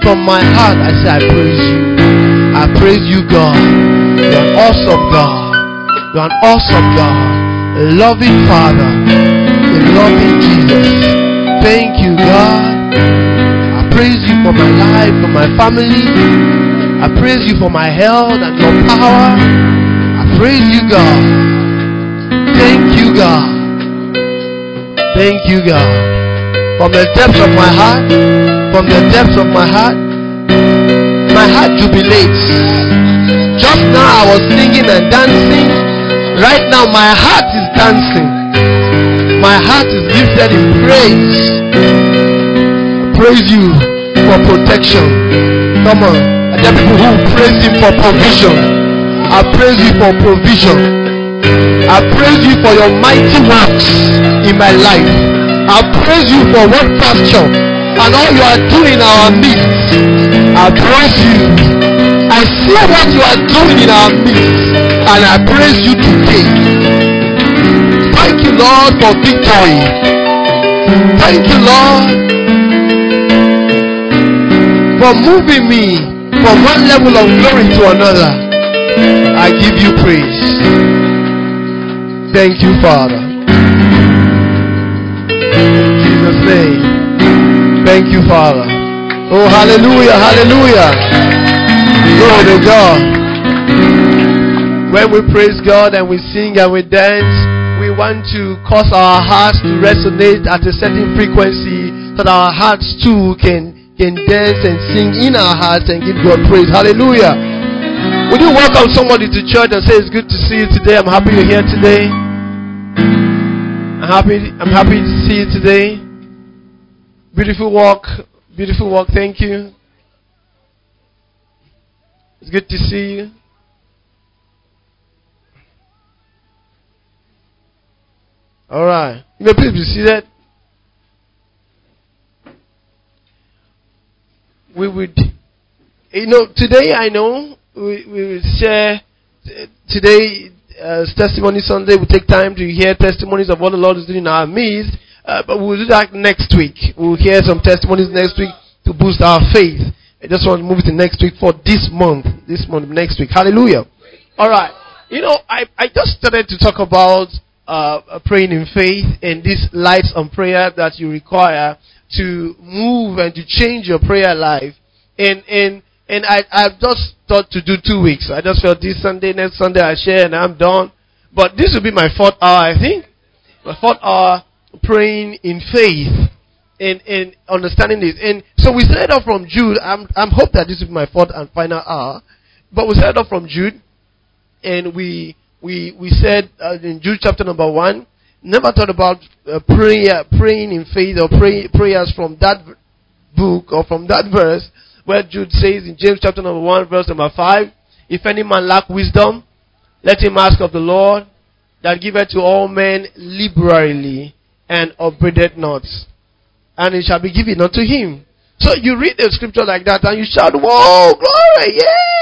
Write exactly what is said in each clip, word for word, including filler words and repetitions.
from my heart, I say, I praise you. I praise you, God. You're an awesome God. You're an awesome God. A loving Father. A loving Jesus. Thank you, God. I praise you for my life, for my family. I praise you for my health and your power. I praise you, God. Thank you, God. Thank you, God. From the depths of my heart, from the depths of my heart, my heart jubilates. Just now I was singing and dancing. Right now my heart is dancing. My heart is lifted in praise. I praise you for protection. Come on. And there are people who praise him for provision. I praise you for provision. I praise you for your mighty works in my life. I praise you for what pasture and all you are doing in our midst. I praise you. I see what you are doing in our midst, and I praise you today. Thank you, Lord, for victory. Thank you, Lord, for moving me from one level of glory to another. I give you praise. Thank you, Father. In Jesus' name. Thank you, Father. Oh, hallelujah, hallelujah. Glory to God. When we praise God and we sing and we dance, we want to cause our hearts to resonate at a certain frequency so that our hearts too can, can dance and sing in our hearts and give God praise. Hallelujah. Would you welcome somebody to church and say, it's good to see you today. I'm happy you're here today. I'm happy, I'm happy to see you today. Beautiful walk. Beautiful walk. Thank you. It's good to see you. All right. You may please be seated. We would, you know, today I know we, we will share, today uh, Testimony Sunday. We'll take time to hear testimonies of what the Lord is doing in our midst. Uh, but we'll do that next week. We'll hear some testimonies next week to boost our faith. I just want to move to next week for this month. This month, next week. Hallelujah. All right. You know, I, I just started to talk about uh, praying in faith and these lights on prayer that you require to move and to change your prayer life. And and and I I've just thought to do two weeks. I just felt this Sunday, next Sunday I share and I'm done. But this will be my fourth hour, I think. My fourth hour praying in faith. And, and understanding this. And so we started off from Jude. I'm, I'm hope that this will be my fourth and final hour. But we started off from Jude. And we, we, we said uh, in Jude chapter number one, never thought about uh, prayer, praying in faith or pray, prayers from that book or from that verse where Jude says in James chapter number one, verse number five, if any man lack wisdom, let him ask of the Lord that giveth to all men liberally and upbraideth not, and it shall be given unto him. So you read the scripture like that and you shout, whoa, glory,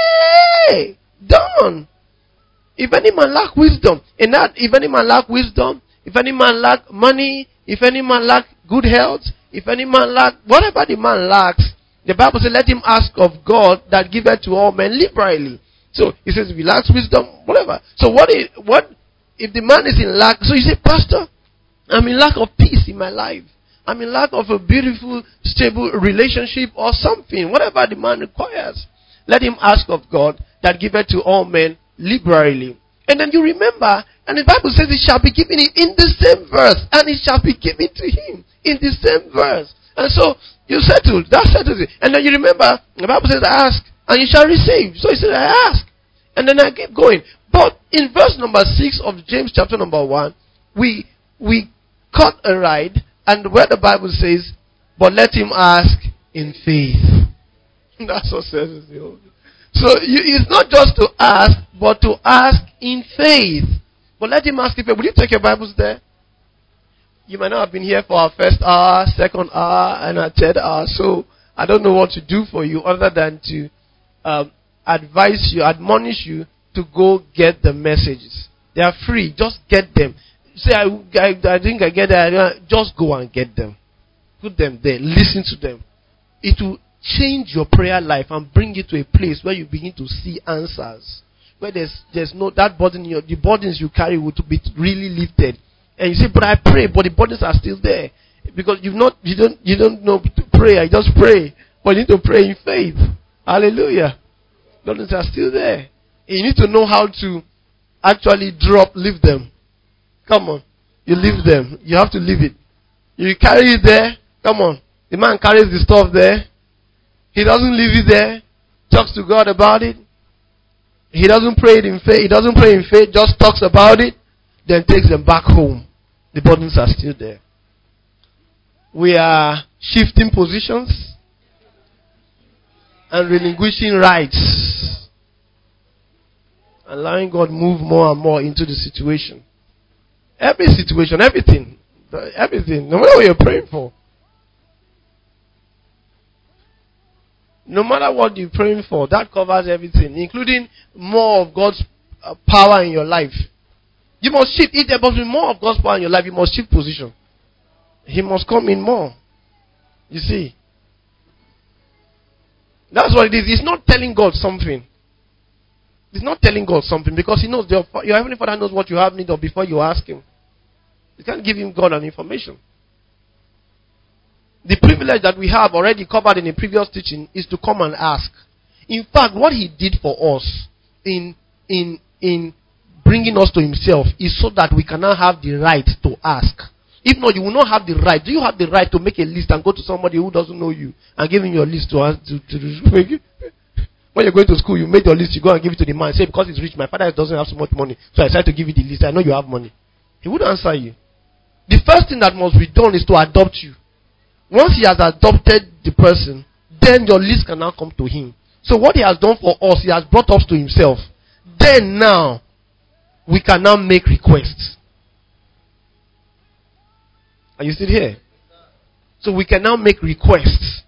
yay, done. If any man lack wisdom, and that if any man lack wisdom, if any man lack money, if any man lack good health, if any man lack, whatever the man lacks, the Bible says, let him ask of God that giveth to all men liberally. So he says, if he lacks wisdom, whatever. So what if, what if the man is in lack? So you say, Pastor, I'm in lack of peace in my life. I'm in lack of a beautiful, stable relationship or something. Whatever the man requires. Let him ask of God that giveth to all men liberally. And then you remember, and the Bible says it shall be given him in the same verse. And it shall be given to him in the same verse. And so, you settled. That settles it. And then you remember, the Bible says, ask and you shall receive. So he said, I ask. And then I keep going. But in verse number six of James chapter number one, we, we caught a ride. And where the Bible says, but let him ask in faith. That's what says it. So you, it's not just to ask, but to ask in faith. But let him ask in faith. Will you take your Bibles there? You might not have been here for our first hour, second hour, and our third hour. So I don't know what to do for you other than to um, advise you, admonish you to go get the messages. They are free. Just get them. Say, I, I, I think I get that. Just go and get them. Put them there. Listen to them. It will change your prayer life and bring it to a place where you begin to see answers. Where there's there's no that burden, your the burdens you carry will be really lifted. And you say, but I pray, but the burdens are still there. Because you've not you don't you don't know to pray, I just pray. But you need to pray in faith. Hallelujah. Burdens are still there. And you need to know how to actually drop, leave them. Come on. You leave them. You have to leave it. You carry it there. Come on. The man carries the stuff there. He doesn't leave it there. Talks to God about it. He doesn't pray it in faith. He doesn't pray in faith. Just talks about it. Then takes them back home. The burdens are still there. We are shifting positions and relinquishing rights. Allowing God move more and more into the situation. Every situation, everything. Everything. No matter what you're praying for. No matter what you're praying for, that covers everything, including more of God's uh, power in your life. You must shift. If there must be more of God's power in your life, you must shift position. He must come in more. You see. That's what it is. It's not telling God something. It's not telling God something because He knows, your, your Heavenly Father knows what you have need of before you ask Him. You can't give Him God an information. The privilege that we have already covered in a previous teaching is to come and ask. In fact, what He did for us in, in, in bringing us to Himself is so that we can now have the right to ask. If not, you will not have the right. Do you have the right to make a list and go to somebody who doesn't know you and give him your list to ask? To, to, to, when you're going to school, you make your list, you go and give it to the man. Say, because he's rich, my father doesn't have so much money, so I decided to give you the list. I know you have money. He wouldn't answer you. The first thing that must be done is to adopt you. Once he has adopted the person, then your list can now come to him. So what he has done for us, he has brought us to himself. Then now, we can now make requests. Are you still here? So we can now make requests.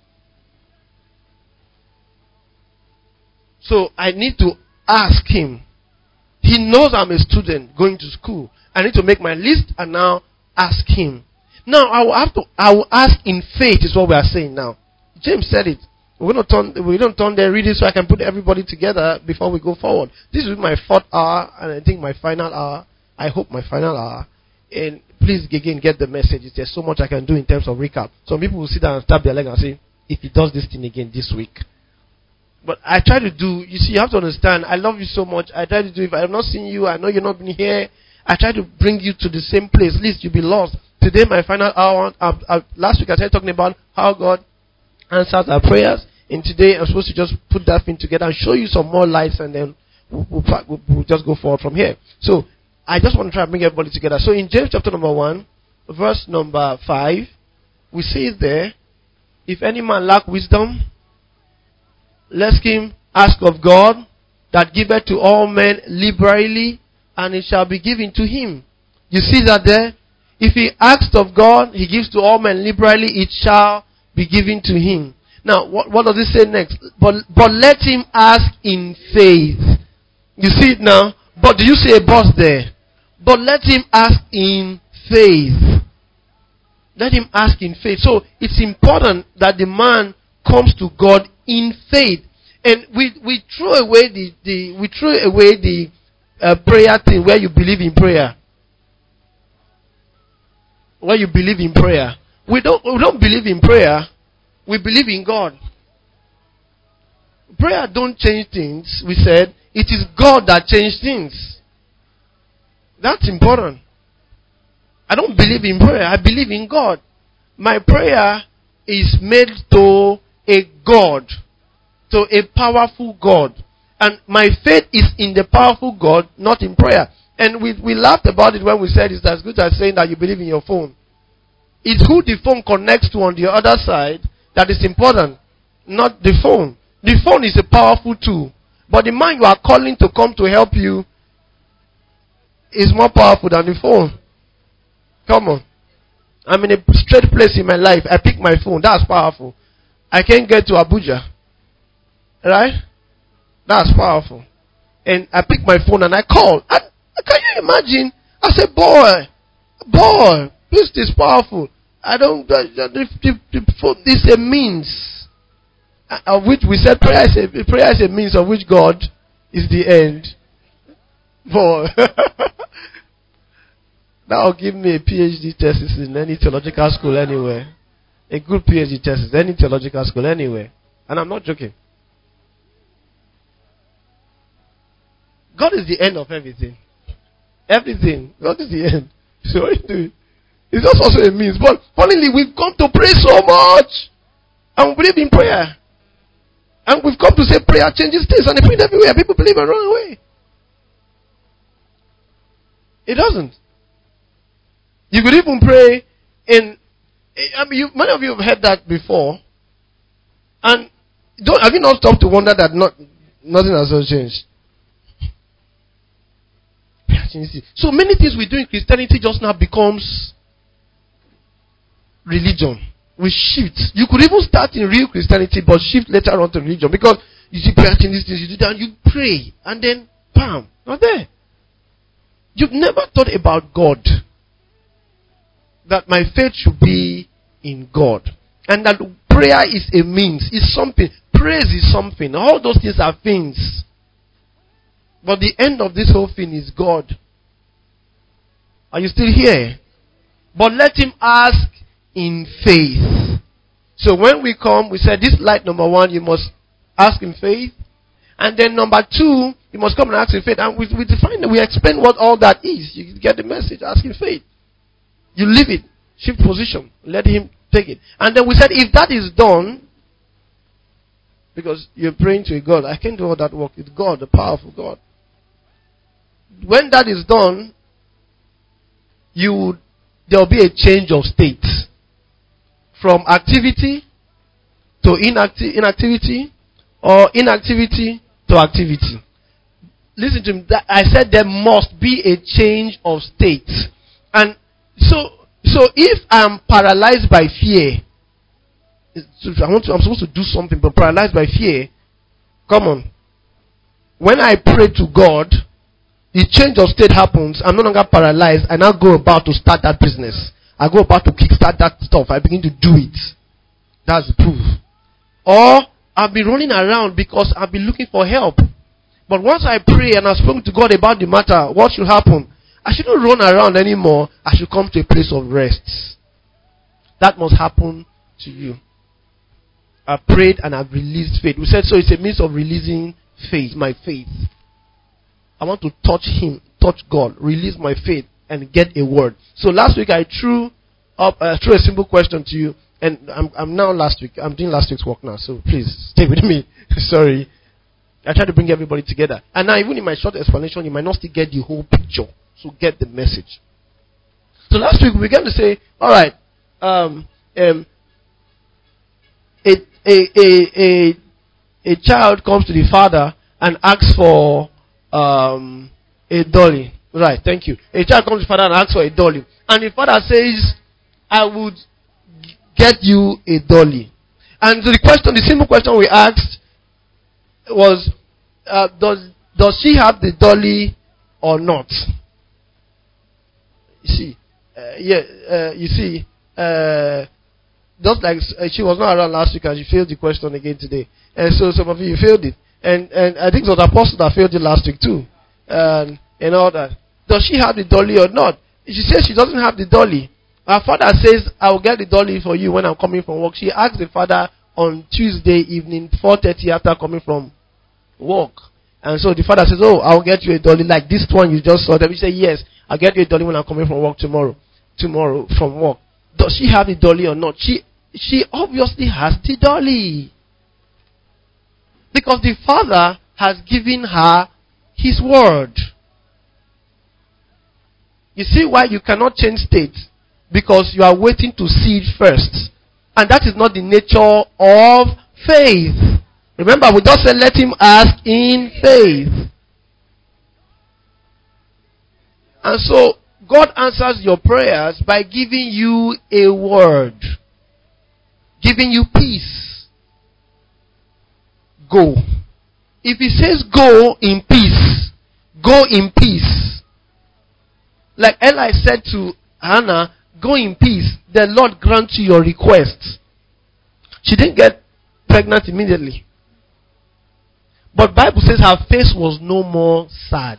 So I need to ask him. He knows I'm a student going to school. I need to make my list and now ask him. Now I will have to. I will ask in faith. Is what we are saying now. James said it. We don't turn. We don't turn there. Read it so I can put everybody together before we go forward. This will be my fourth hour, and I think my final hour. I hope my final hour. And please again get the message. There's so much I can do in terms of recap. Some people will sit down and tap their leg and say, "If he does this thing again this week." But I try to do. You see, you have to understand. I love you so much. I try to do. If I have not seen you, I know you're not been here. I try to bring you to the same place. At least you'll be lost. Today, my final hour. Uh, uh, last week, I started talking about how God answers our prayers. And today, I'm supposed to just put that thing together and show you some more lights, and then we'll, we'll, we'll, we'll just go forward from here. So, I just want to try and bring everybody together. So, in James chapter number one, verse number five, we see it there. If any man lack wisdom, let him ask of God, that giveth to all men liberally, and it shall be given to him. You see that there? If he asks of God, he gives to all men liberally, it shall be given to him. Now, what, what does it say next? But, but let him ask in faith. You see it now? But do you see a boss there? But let him ask in faith. Let him ask in faith. So, it's important that the man comes to God in faith. And we, we throw away the, the, we throw away the uh, prayer thing where you believe in prayer. Where you believe in prayer. We don't, we don't believe in prayer. We believe in God. Prayer don't change things, we said. It is God that changes things. That's important. I don't believe in prayer. I believe in God. My prayer is made to a God. To a powerful God. And my faith is in the powerful God, not in prayer. And we, we laughed about it when we said it's as good as saying that you believe in your phone. It's who the phone connects to on the other side that is important, not the phone. The phone is a powerful tool. But the man you are calling to come to help you is more powerful than the phone. Come on. I'm in a straight place in my life. I pick my phone. That's powerful. I can't get to Abuja. Right? That's powerful. And I pick my phone and I call. And can you imagine? I said, boy, boy, this is powerful. I don't, the, the, the, the phone is a means. uh, of which we said prayer is a prayer is a means of which God is the end. For that will give me a PhD thesis in any theological school anywhere. A good PhD thesis, any theological school anywhere. And I'm not joking. God is the end of everything. Everything. God is the end. So what do you do? It's just also a means. But finally, we've come to pray so much. And we believe in prayer. And we've come to say prayer changes things. And they pray everywhere. People believe in the wrong way. It doesn't. You could even pray in, I mean, you, many of you have heard that before. And don't, have you not stopped to wonder that not, nothing has also changed? So many things we do in Christianity just now becomes religion. We shift. You could even start in real Christianity but shift later on to religion. Because you see prayer changes things, you do that and you pray. And then, bam, not there. You've never thought about God. That my faith should be in God. And that prayer is a means, is something. Praise is something. All those things are things. But the end of this whole thing is God. Are you still here? But let him ask in faith. So when we come, we said this light number one, you must ask in faith. And then number two, you must come and ask in faith. And we, we define it, we explain what all that is. You get the message, ask in faith. You leave it, shift position, let him take it. And then we said if that is done, because you're praying to a God, I can't do all that work. It's God, the powerful God. When that is done, you there will be a change of state. From activity to inacti- inactivity, or inactivity to activity. Listen to me. I said there must be a change of state. And so, so if I'm paralyzed by fear, I want to, I'm supposed to do something, but paralyzed by fear, come on. When I pray to God, the change of state happens. I'm no longer paralyzed. I now go about to start that business. I go about to kickstart that stuff. I begin to do it. That's the proof. Or I'll be running around because I'll be looking for help. But once I pray and I've spoken to God about the matter, what should happen? I shouldn't run around anymore. I should come to a place of rest. That must happen to you. I prayed and I've released faith. We said so it's a means of releasing faith, my faith. I want to touch him, touch God, release my faith and get a word. So last week I threw up uh, threw a simple question to you, and I'm, I'm now last week. I'm doing last week's work now, so please stay with me. Sorry. I try to bring everybody together. And now even in my short explanation, you might not still get the whole picture. So get the message. So last week we began to say, all right, um, um, a, a, a, a, a child comes to the father and asks for um, a dolly. Right, thank you. A child comes to the father and asks for a dolly. And the father says, I would get you a dolly. And so the question, the simple question we asked was, uh, does, does she have the dolly or not? You see, uh, yeah, uh, you see, uh, just like uh, she was not around last week and she failed the question again today. And so some of you failed it. And and I think it was the apostle that failed it last week too. And, and all that. Does she have the dolly or not? She says she doesn't have the dolly. Her father says, I will get the dolly for you when I'm coming from work. She asked the father on Tuesday evening, four thirty after coming from work. And so the father says, oh, I'll get you a dolly like this one you just saw. Then we say, yes, I'll get you a dolly when I'm coming from work tomorrow. Tomorrow from work. Does she have the dolly or not? She she obviously has the dolly. Because the father has given her his word. You see why you cannot change state? Because you are waiting to see it first. And that is not the nature of faith. Remember, we just said let him ask in faith. And so, God answers your prayers by giving you a word. Giving you peace. Go. If he says go in peace, go in peace. Like Eli said to Hannah, go in peace. The Lord grant you your request. She didn't get pregnant immediately. But Bible says her face was no more sad.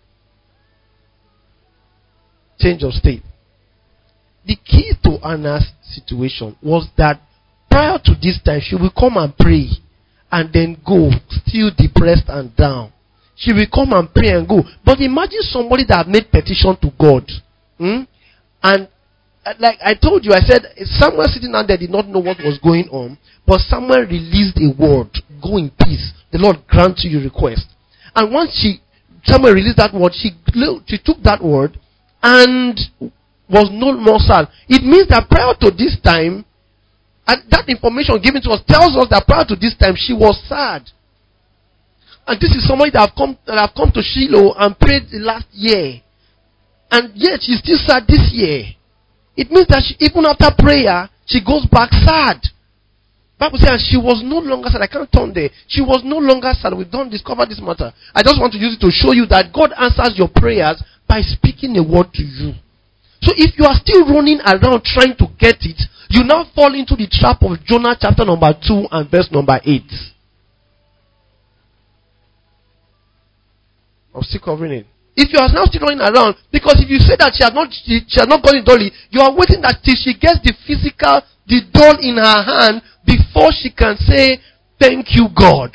Change of state. The key to Anna's situation was that prior to this time, she will come and pray and then go, still depressed and down. She will come and pray and go. But imagine somebody that made petition to God. Hmm? And like I told you, I said, someone sitting down there did not know what was going on, but someone released a word, go in peace. The Lord grant you your request. And once she, someone released that word, she, she took that word and was no more sad. It means that prior to this time, and that information given to us tells us that prior to this time, she was sad. And this is somebody that have come, that have come to Shiloh and prayed the last year. And yet she's still sad this year. It means that she, even after prayer, she goes back sad. Bible says she was no longer sad. I can't turn there. She was no longer sad. We don't discover this matter. I just want to use it to show you that God answers your prayers by speaking a word to you. So if you are still running around trying to get it, you now fall into the trap of Jonah chapter number two and verse number eight. I'm still covering it. If you are now still running around, because if you say that she had not she, she had not gotten dolly, you are waiting that till she gets the physical, the doll in her hand before she can say, thank you, God.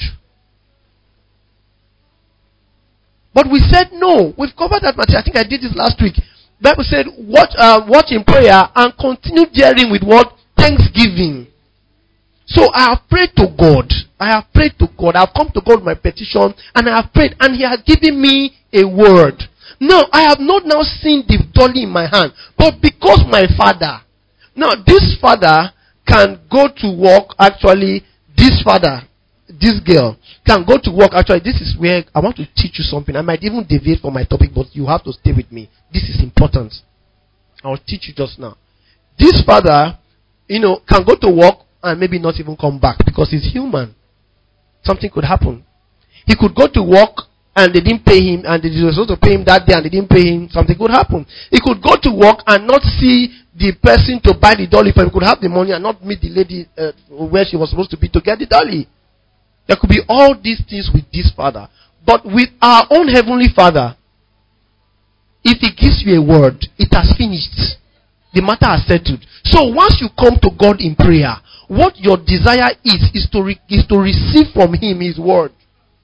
But we said no. We've covered that matter. I think I did this last week. The Bible said, watch, uh, watch in prayer and continue daring with what? Thanksgiving. So I have prayed to God. I have prayed to God. I have come to God with my petition and I have prayed and He has given me a word. Now, I have not now seen the dolly in my hand. But because my father, now this father can go to work, actually, this father, this girl, can go to work. Actually, this is where I want to teach you something. I might even deviate from my topic, but you have to stay with me. This is important. I will teach you just now. This father, you know, can go to work and maybe not even come back because he's human. Something could happen. He could go to work and they didn't pay him and they were supposed to pay him that day and they didn't pay him. Something could happen. He could go to work and not see the person to buy the dolly for him. He could have the money and not meet the lady uh, where she was supposed to be to get the dolly. There could be all these things with this father. But with our own heavenly Father, if He gives you a word, it has finished. The matter has settled. So once you come to God in prayer, what your desire is, is to, re- is to receive from Him His word.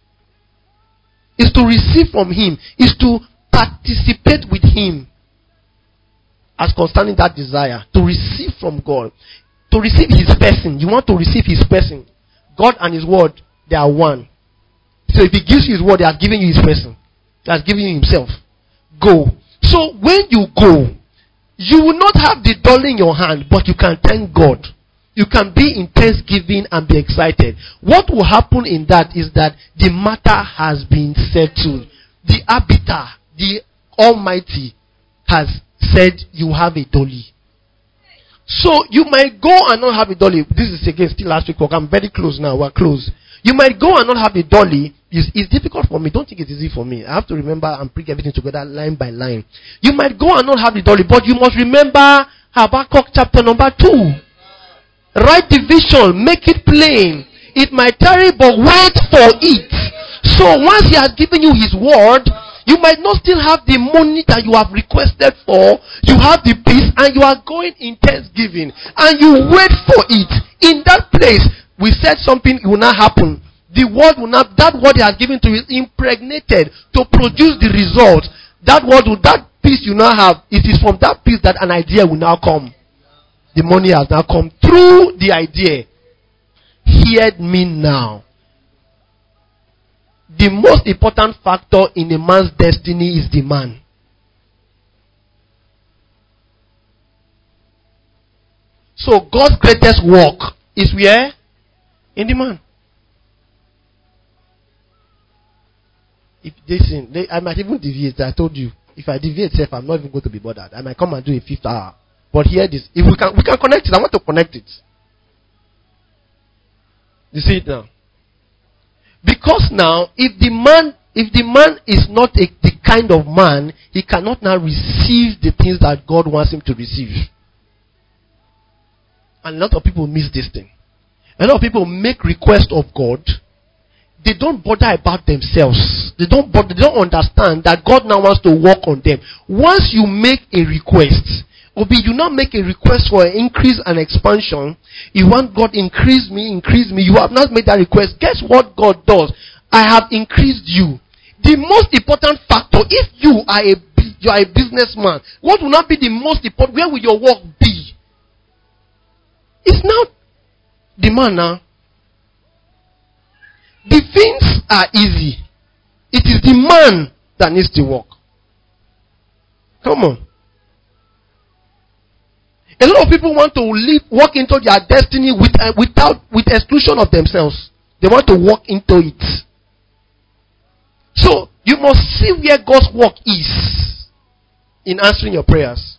Is to receive from Him. Is to participate with Him. As concerning that desire. To receive from God. To receive His person. You want to receive His person. God and His word, they are one. So if He gives you His word, He has given you His person. He has given you Himself. Go. So when you go, you will not have the dollar in your hand, but you can thank God. You can be in thanksgiving and be excited. What will happen in that is that the matter has been settled. The arbiter, the Almighty, has said you have a dolly. So you might go and not have a dolly. This is again still last week. I'm very close now. We're close. You might go and not have a dolly. It's, it's difficult for me. Don't think it's easy for me. I have to remember and bring everything together line by line. You might go and not have the dolly, but you must remember Habakkuk chapter number two. Write the vision, make it plain. It might tarry, but wait for it. So once He has given you His word, you might not still have the money that you have requested for. You have the peace and you are going in thanksgiving. And you wait for it. In that place, we said something will not happen. The word will not, that word He has given to you is impregnated to produce the result. That word will, that peace you now have, it is from that peace that an idea will now come. The money has now come through the idea. Hear me now. The most important factor in a man's destiny is the man. So God's greatest work is where? In the man. If listen, they, I might even deviate. I told you. If I deviate, self, I'm not even going to be bothered. I might come and do a fifth hour. But hear this. If we can, we can connect it. I want to connect it. You see it now. Because now, if the man, if the man is not a, the kind of man, he cannot now receive the things that God wants him to receive. And a lot of people miss this thing. A lot of people make requests of God. They don't bother about themselves. They don't bother, they don't understand that God now wants to work on them. Once you make a request, Obi, you not make a request for an increase and expansion. You want God increase me, increase me. You have not made that request. Guess what God does? I have increased you. The most important factor, if you are a you are a businessman, what will not be the most important? Where will your work be? It's not the man now. The things are easy. It is the man that needs to work. Come on. A lot of people want to live, walk into their destiny with, uh, without, with exclusion of themselves. They want to walk into it. So, you must see where God's work is in answering your prayers.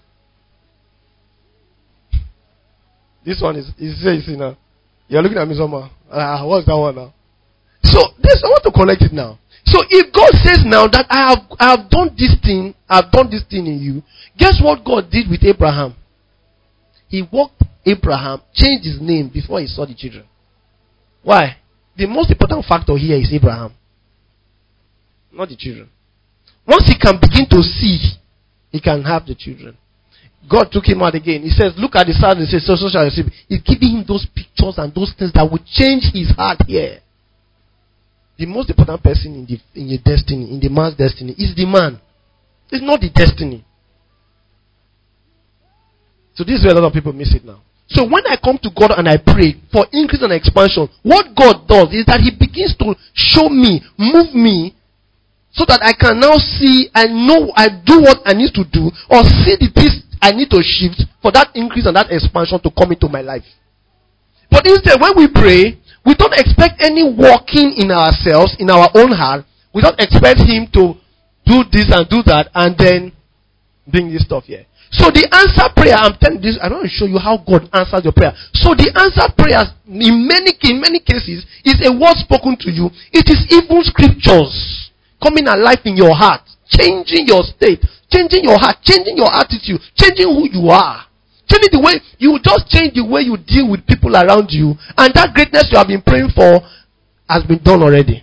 This one is, is you see now. You're looking at me somehow. Ah, what's that one now? So, this, I want to connect it now. So, if God says now that I have, I have done this thing, I have done this thing in you, guess what God did with Abraham? He walked Abraham, changed his name before he saw the children. Why? The most important factor here is Abraham, not the children. Once he can begin to see, he can have the children. God took him out again. He says, look at the stars and says, so, so shall you see. He's giving him those pictures and those things that will change his heart here. The most important person in the in your destiny, in the man's destiny, is the man. It's not the destiny. So this is where a lot of people miss it now. So when I come to God and I pray for increase and expansion, what God does is that He begins to show me, move me, so that I can now see and know I do what I need to do, or see the piece I need to shift for that increase and that expansion to come into my life. But instead, when we pray, we don't expect any working in ourselves, in our own heart. We don't expect Him to do this and do that and then bring this stuff here. So the answer prayer, I'm telling you this, I want to show you how God answers your prayer. So the answer prayers, in many, in many cases, is a word spoken to you. It is even scriptures coming alive in your heart, changing your state, changing your heart, changing your attitude, changing who you are. Changing the way, you will just change the way you deal with people around you. And that greatness you have been praying for has been done already.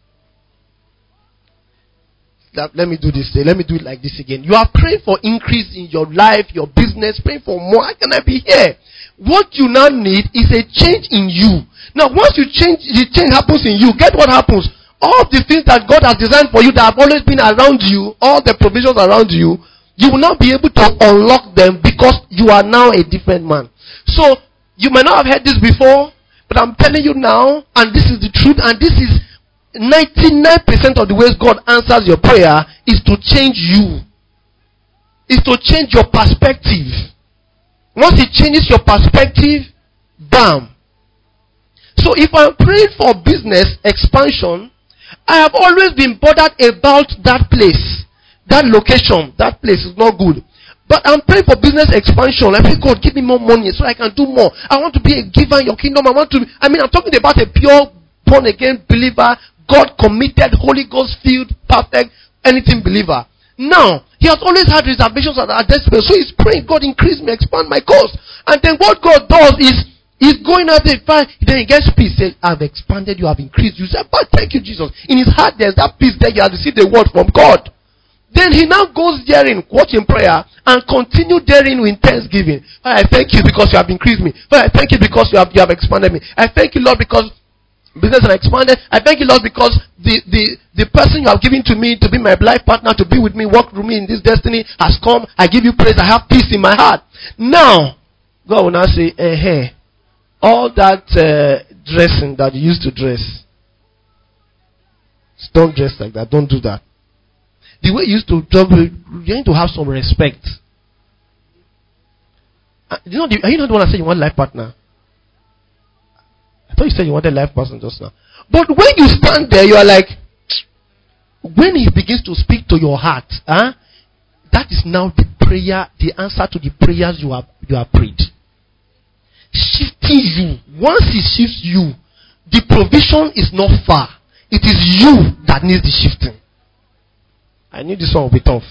That, let me do this. Let me do it like this again. You are praying for increase in your life, your business, praying for more. How can I be here? What you now need is a change in you. Now, once you change, the change happens in you. Get what happens? All the things that God has designed for you that have always been around you, all the provisions around you, you will not be able to unlock them because you are now a different man. So, you may not have heard this before, but I'm telling you now, and this is the truth, and this is ninety-nine percent of the ways God answers your prayer is to change you. Is to change your perspective. Once He changes your perspective, bam. So if I'm praying for business expansion, I have always been bothered about that place. That location, that place is not good. But I'm praying for business expansion. I pray, God, give me more money so I can do more. I want to be a giver in your kingdom. I want to, I mean, I'm talking about a pure born again believer, God committed, Holy Ghost filled, perfect, anything believer. Now, he has always had reservations at our destiny. So he's praying, God, increase me, expand my cause. And then what God does is, he's going out there, then he gets peace. Says, I've expanded you, I've increased you. Say, but thank you, Jesus. In his heart, there's that peace there. He has received a word from God. Then he now goes therein, watching prayer, and continue therein with thanksgiving. Father, I thank you because you have increased me. Father, I thank you because you have, you have expanded me. I thank you, Lord, because business has expanded. I thank you, Lord, because the, the, the person you have given to me to be my life partner, to be with me, work with me in this destiny has come. I give you praise. I have peace in my heart. Now, God will now say, eh, hey, all that uh, dressing that you used to dress, don't dress like that. Don't do that. The way you used to talk, you need to have some respect. Uh, you know, are you not the one that said you want a life partner? I thought you said you wanted a life person just now. But when you stand there, you are like, when he begins to speak to your heart, huh, that is now the prayer, the answer to the prayers you have you have prayed. Shifting you. Once he shifts you, the provision is not far. It is you that needs the shifting. I knew this one will be tough.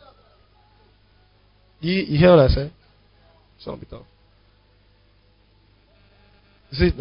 You, you hear what I said? This one will be tough. You see it now.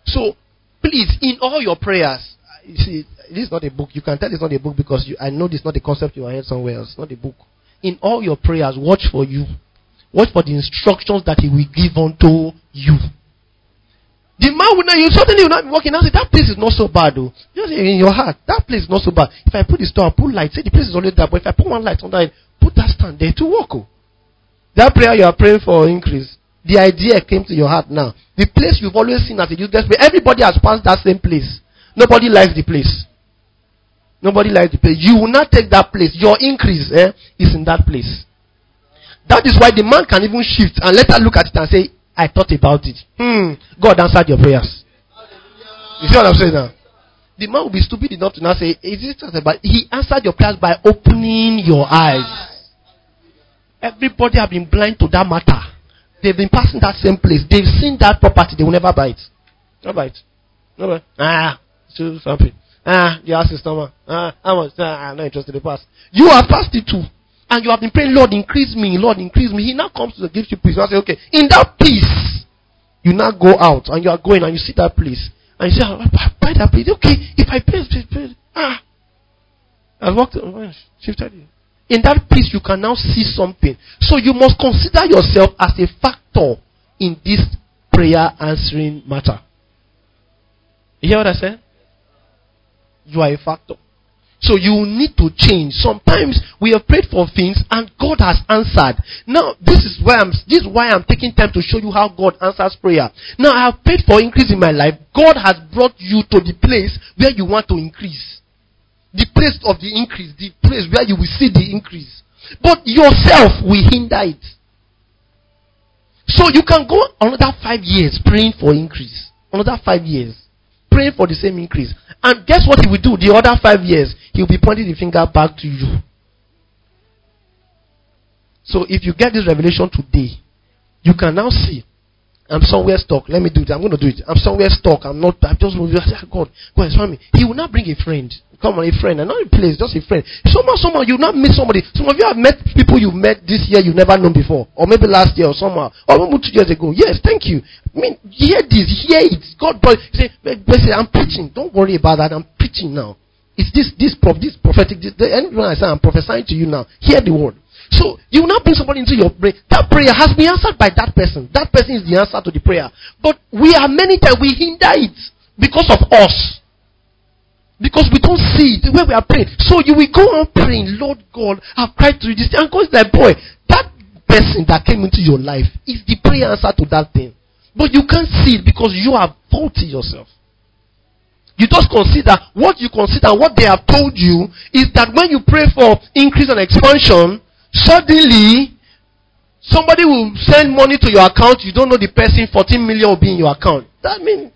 So, please, in all your prayers, you see, this is not a book. You can tell it's not a book because you, I know this is not a concept you heard somewhere else. It's not a book. In all your prayers, watch for you. Watch for the instructions that he will give unto you. The man will not, you suddenly will not be walking out and say, that place is not so bad though. Just in your heart, that place is not so bad. If I put the store, put light, say the place is always there, but if I put one light on that, put that stand there to walk. Oh. That prayer you are praying for increase. The idea came to your heart now. The place you've always seen as a useless place, everybody has passed that same place. Nobody likes the place. Nobody likes the place. You will not take that place. Your increase eh, is in that place. That is why the man can even shift and let her look at it and say, I thought about it. Hmm. God answered your prayers. You see what I'm saying now? The man will be stupid enough to now say, is it just about? He answered your prayers by opening your eyes. Everybody have been blind to that matter. They've been passing that same place. They've seen that property. They will never buy it. Not buy it. No buy it. Ah, so something. Ah, the house is normal. Ah, how much? Ah, I'm not interested in the past. You have passed it too. And you have been praying, Lord, increase me. Lord, increase me. He now comes to give you peace. You say, okay, in that peace, you now go out and you are going and you see that place. And you say, oh, buy that place. Okay, if I pay, pay, pay. Ah. I walked, shifted it. In that place, you can now see something. So you must consider yourself as a factor in this prayer answering matter. You hear what I said? You are a factor. So you need to change. Sometimes we have prayed for things and God has answered. Now, this is why I'm this is why I'm taking time to show you how God answers prayer. Now, I have prayed for increase in my life. God has brought you to the place where you want to increase. The place of the increase, the place where you will see the increase. But yourself will hinder it. So you can go another five years praying for increase. Another five years. Praying for the same increase. And guess what he will do the other five years? He will be pointing the finger back to you. So if you get this revelation today, you can now see, I'm somewhere stuck. Let me do it. I'm going to do it. I'm somewhere stuck. I'm not, I'm just moving. I say, God, God, inspire me. He will not bring a friend. Come on, a friend. And not a place, just a friend. Somehow, somehow, you will not meet somebody. Some of you have met people you've met this year you've never known before. Or maybe last year or somehow. Or maybe two years ago. Yes, thank you. I mean, hear this, hear it. God, but say, say, I'm preaching. Don't worry about that. I'm preaching now. It's this, this, prof, this prophetic. This, anyone I say, I'm prophesying to you now. Hear the word. So, you will not bring somebody into your prayer. That prayer has been answered by that person. That person is the answer to the prayer. But we are many times, we hinder it because of us. Because we don't see it the way we are praying. So you will go on praying, Lord God, I've cried to you this thing. And God is like, boy, that person that came into your life is the prayer answer to that thing. But you can't see it because you have faulty yourself. You just consider what you consider, what they have told you is that when you pray for increase and expansion, suddenly somebody will send money to your account. You don't know the person, fourteen million will be in your account. That means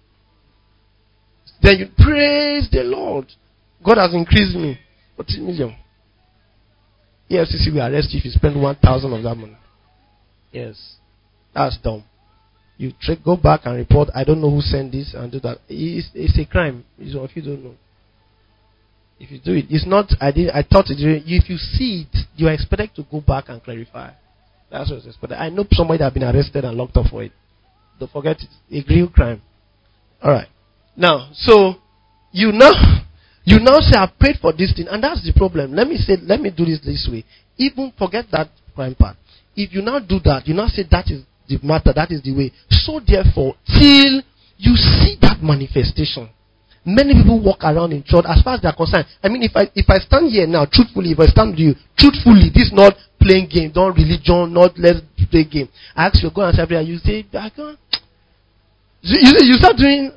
then you praise the Lord. God has increased me. fourteen million. E F C C will arrest you if you spend one thousand of that money. Yes. That's dumb. You try, go back and report, I don't know who sent this and do that. It's, it's a crime. It's, if you don't know. If you do it, it's not, I did, I thought it, if you see it, you are expected to go back and clarify. That's what's expected. I know somebody that has been arrested and locked up for it. Don't forget it. A real crime. Alright. Now, so, you now, you now say, I prayed for this thing, and that's the problem. Let me say, let me do this this way. Even forget that crime part. If you now do that, you now say that is the matter, that is the way. So therefore, till you see that manifestation, many people walk around in church as far as they are concerned. I mean, if I if I stand here now, truthfully, if I stand with you, truthfully, this is not playing game, don't religion, not let's play game. I ask you, go and say prayer, you say, I can't. You see, you start doing.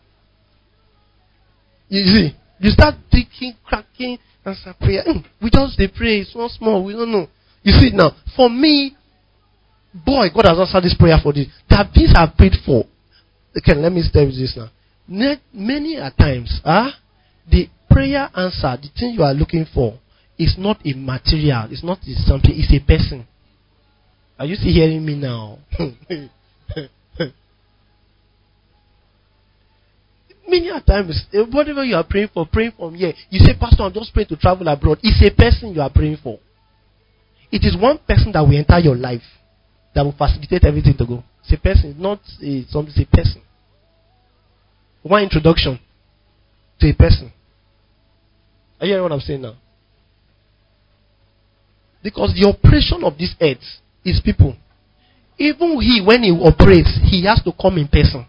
You see, you start thinking, cracking, answer prayer. Mm, we just they pray, it's not small, we don't know. You see it now. For me, boy, God has answered this prayer for this. That things I've prayed for. Okay, let me stay with this now. Many a times, ah, the prayer answer, the thing you are looking for, is not a material, it's not a something, it's a person. Are you still hearing me now? Many a times, whatever you are praying for, praying from here, you say, Pastor, I'm just praying to travel abroad. It's a person you are praying for. It is one person that will enter your life that will facilitate everything to go. It's a person, not a, something, it's a person. One introduction to a person. Are you hearing what I'm saying now? Because the operation of this earth is people. Even he, when he operates, he has to come in person.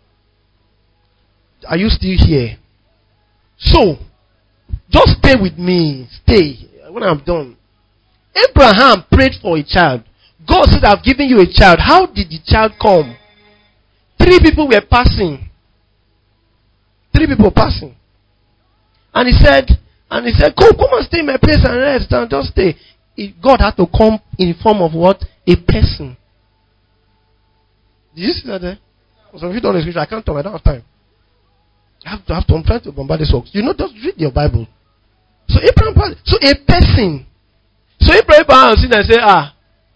Are you still here? So, just stay with me. Stay. When I'm done. Abraham prayed for a child. God said, I've given you a child. How did the child come? Three people were passing. Three people passing. And he said, and he said, come, come and stay in my place and rest. And just stay. God had to come in the form of what? A person. Did you see that there? So if you don't know the scripture, I can't talk. I don't have time. I have to, have to, I'm trying to bombard this works. You know, just read your Bible. So Abraham, so a person. So Abraham sit and say, ah,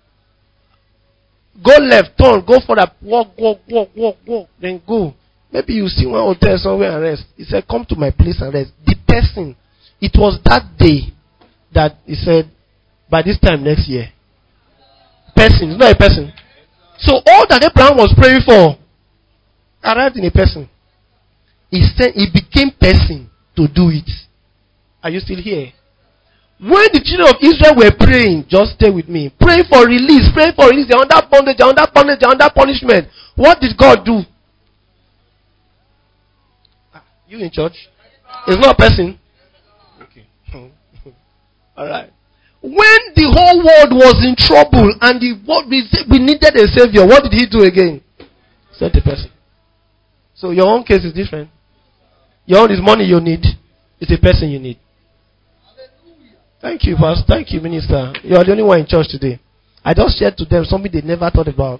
go left, turn, go for that, walk, walk, walk, walk, walk, then go. Maybe you see one hotel somewhere and rest. He said, come to my place and rest. The person, it was that day that he said, by this time next year. Person, it's not a person. So all that Abraham was praying for arrived in a person. He said he became person to do it. Are you still here? When the children of Israel were praying, just stay with me. Pray for release, pray for release. They're under bondage, they're under bondage, they're under punishment. What did God do? You in church? It's not a person. Okay. Alright. When the whole world was in trouble and the world, we, we needed a savior, what did he do again? Sent a person. So your own case is different. Your own is money you need. It's a person you need. Thank you, Pastor. Thank you, Minister. You are the only one in church today. I just shared to them something they never thought about.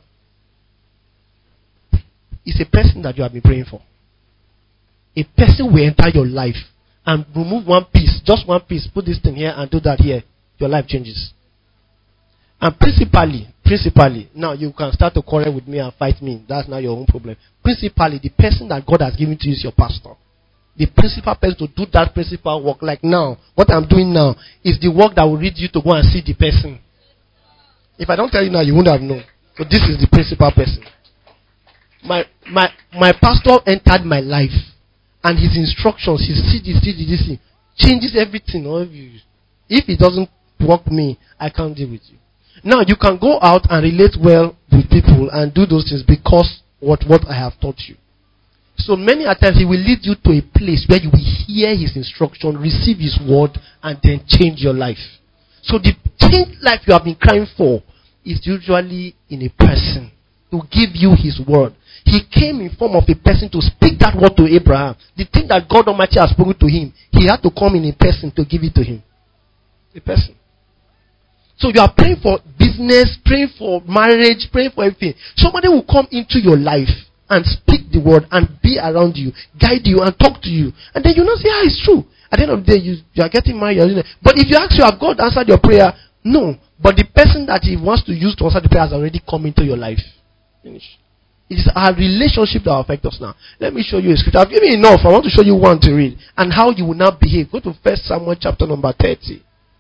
It's a person that you have been praying for. A person will enter your life and remove one piece, just one piece, put this thing here and do that here. Your life changes. And principally, principally, now you can start to quarrel with me and fight me. That's not your own problem. Principally, the person that God has given to you is your pastor. The principal person to do that principal work. Like now, what I'm doing now is the work that will lead you to go and see the person. If I don't tell you now, you wouldn't have known. So this is the principal person. My my my pastor entered my life, and his instructions, his C D, C D, D C, changes everything. If he doesn't work me, I can't deal with you. Now you can go out and relate well with people and do those things because what what I have taught you. So many a times he will lead you to a place where you will hear his instruction, receive his word, and then change your life. So the changed life you have been crying for is usually in a person to give you his word. He came in form of a person to speak that word to Abraham. The thing that God Almighty has spoken to him, he had to come in a person to give it to him. A person. So you are praying for business, praying for marriage, praying for everything. Somebody will come into your life and speak the word and be around you, guide you and talk to you. And then you know, say, ah, it's true. At the end of the day, you, you are getting married. But if you ask you, have God answered your prayer? No. But the person that he wants to use to answer the prayer has already come into your life. Finish. It is our relationship that will affect us now. Let me show you a scripture. I've given enough. I want to show you one to read. And how you will now behave. Go to First Samuel chapter number thirty.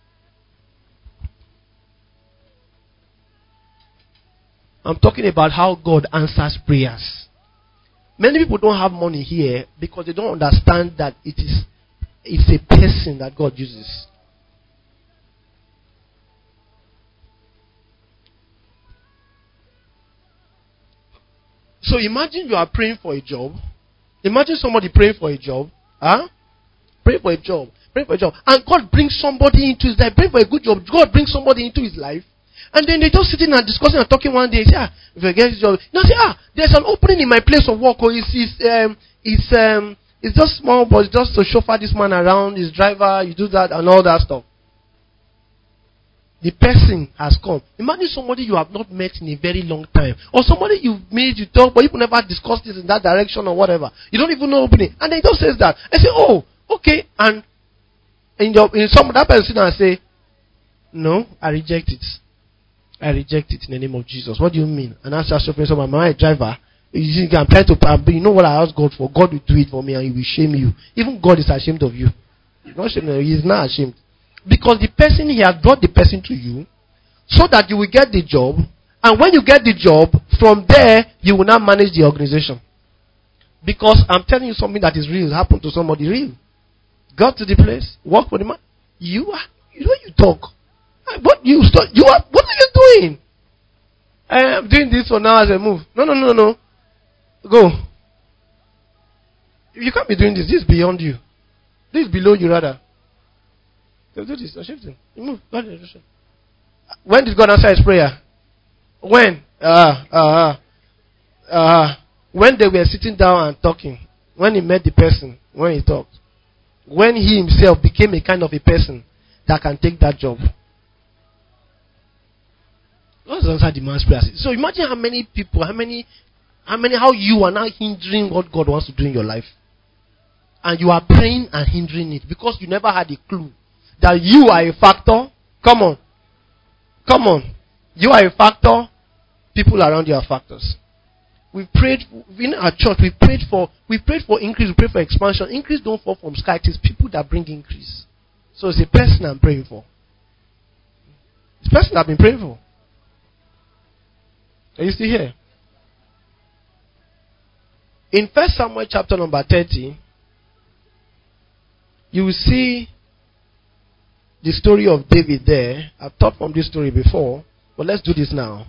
I'm talking about how God answers prayers. Many people don't have money here because they don't understand that it is it's a person that God uses. So imagine you are praying for a job. Imagine somebody praying for a job. Huh? Pray for a job. Pray for a job. And God brings somebody into his life. Pray for a good job. God brings somebody into his life. And then they just sitting and discussing and talking one day. Say, ah, if I get this job. Now say, ah, there's an opening in my place of work. Or it's, it's, um, it's, um, it's just small, but it's just to chauffeur this man around, his driver, you do that and all that stuff. The person has come. Imagine somebody you have not met in a very long time. Or somebody you've made, you talk, but you never discussed this in that direction or whatever. You don't even know opening. And then he just says that. I say, oh, okay. And in, your, in some that person and say, no, I reject it. I reject it in the name of Jesus. What do you mean? And I start suffering. So my my driver, you think I'm trying to, but you know what I ask God for? God will do it for me and he will shame you. Even God is ashamed of you. He's not ashamed of you. He's not ashamed. Because the person, he has brought the person to you so that you will get the job. And when you get the job, from there, you will now manage the organization. Because I'm telling you something that is real, happened to somebody real. Got to the place, work for the man. You are, you know, you talk. What you start, you are, what are you doing? I am doing this for now as I move. No, no, no, no. Go. You can't be doing this. This is beyond you. This is below you, rather. You do this. Shifting. You move. When did God answer his prayer? When? Ah, ah, ah. When they were sitting down and talking. When he met the person. When he talked. When he himself became a kind of a person that can take that job. God answered the man's prayer. So imagine how many people, how many, how many, how you are now hindering what God wants to do in your life. And you are praying and hindering it because you never had a clue that you are a factor. Come on. Come on. You are a factor. People around you are factors. We prayed in our church. We prayed for we prayed for increase. We prayed for expansion. Increase don't fall from sky. It is people that bring increase. So it's a person I'm praying for. It's a person I've been praying for. Are you still here? In First Samuel chapter number thirty, you will see the story of David there. I've taught from this story before, but let's do this now.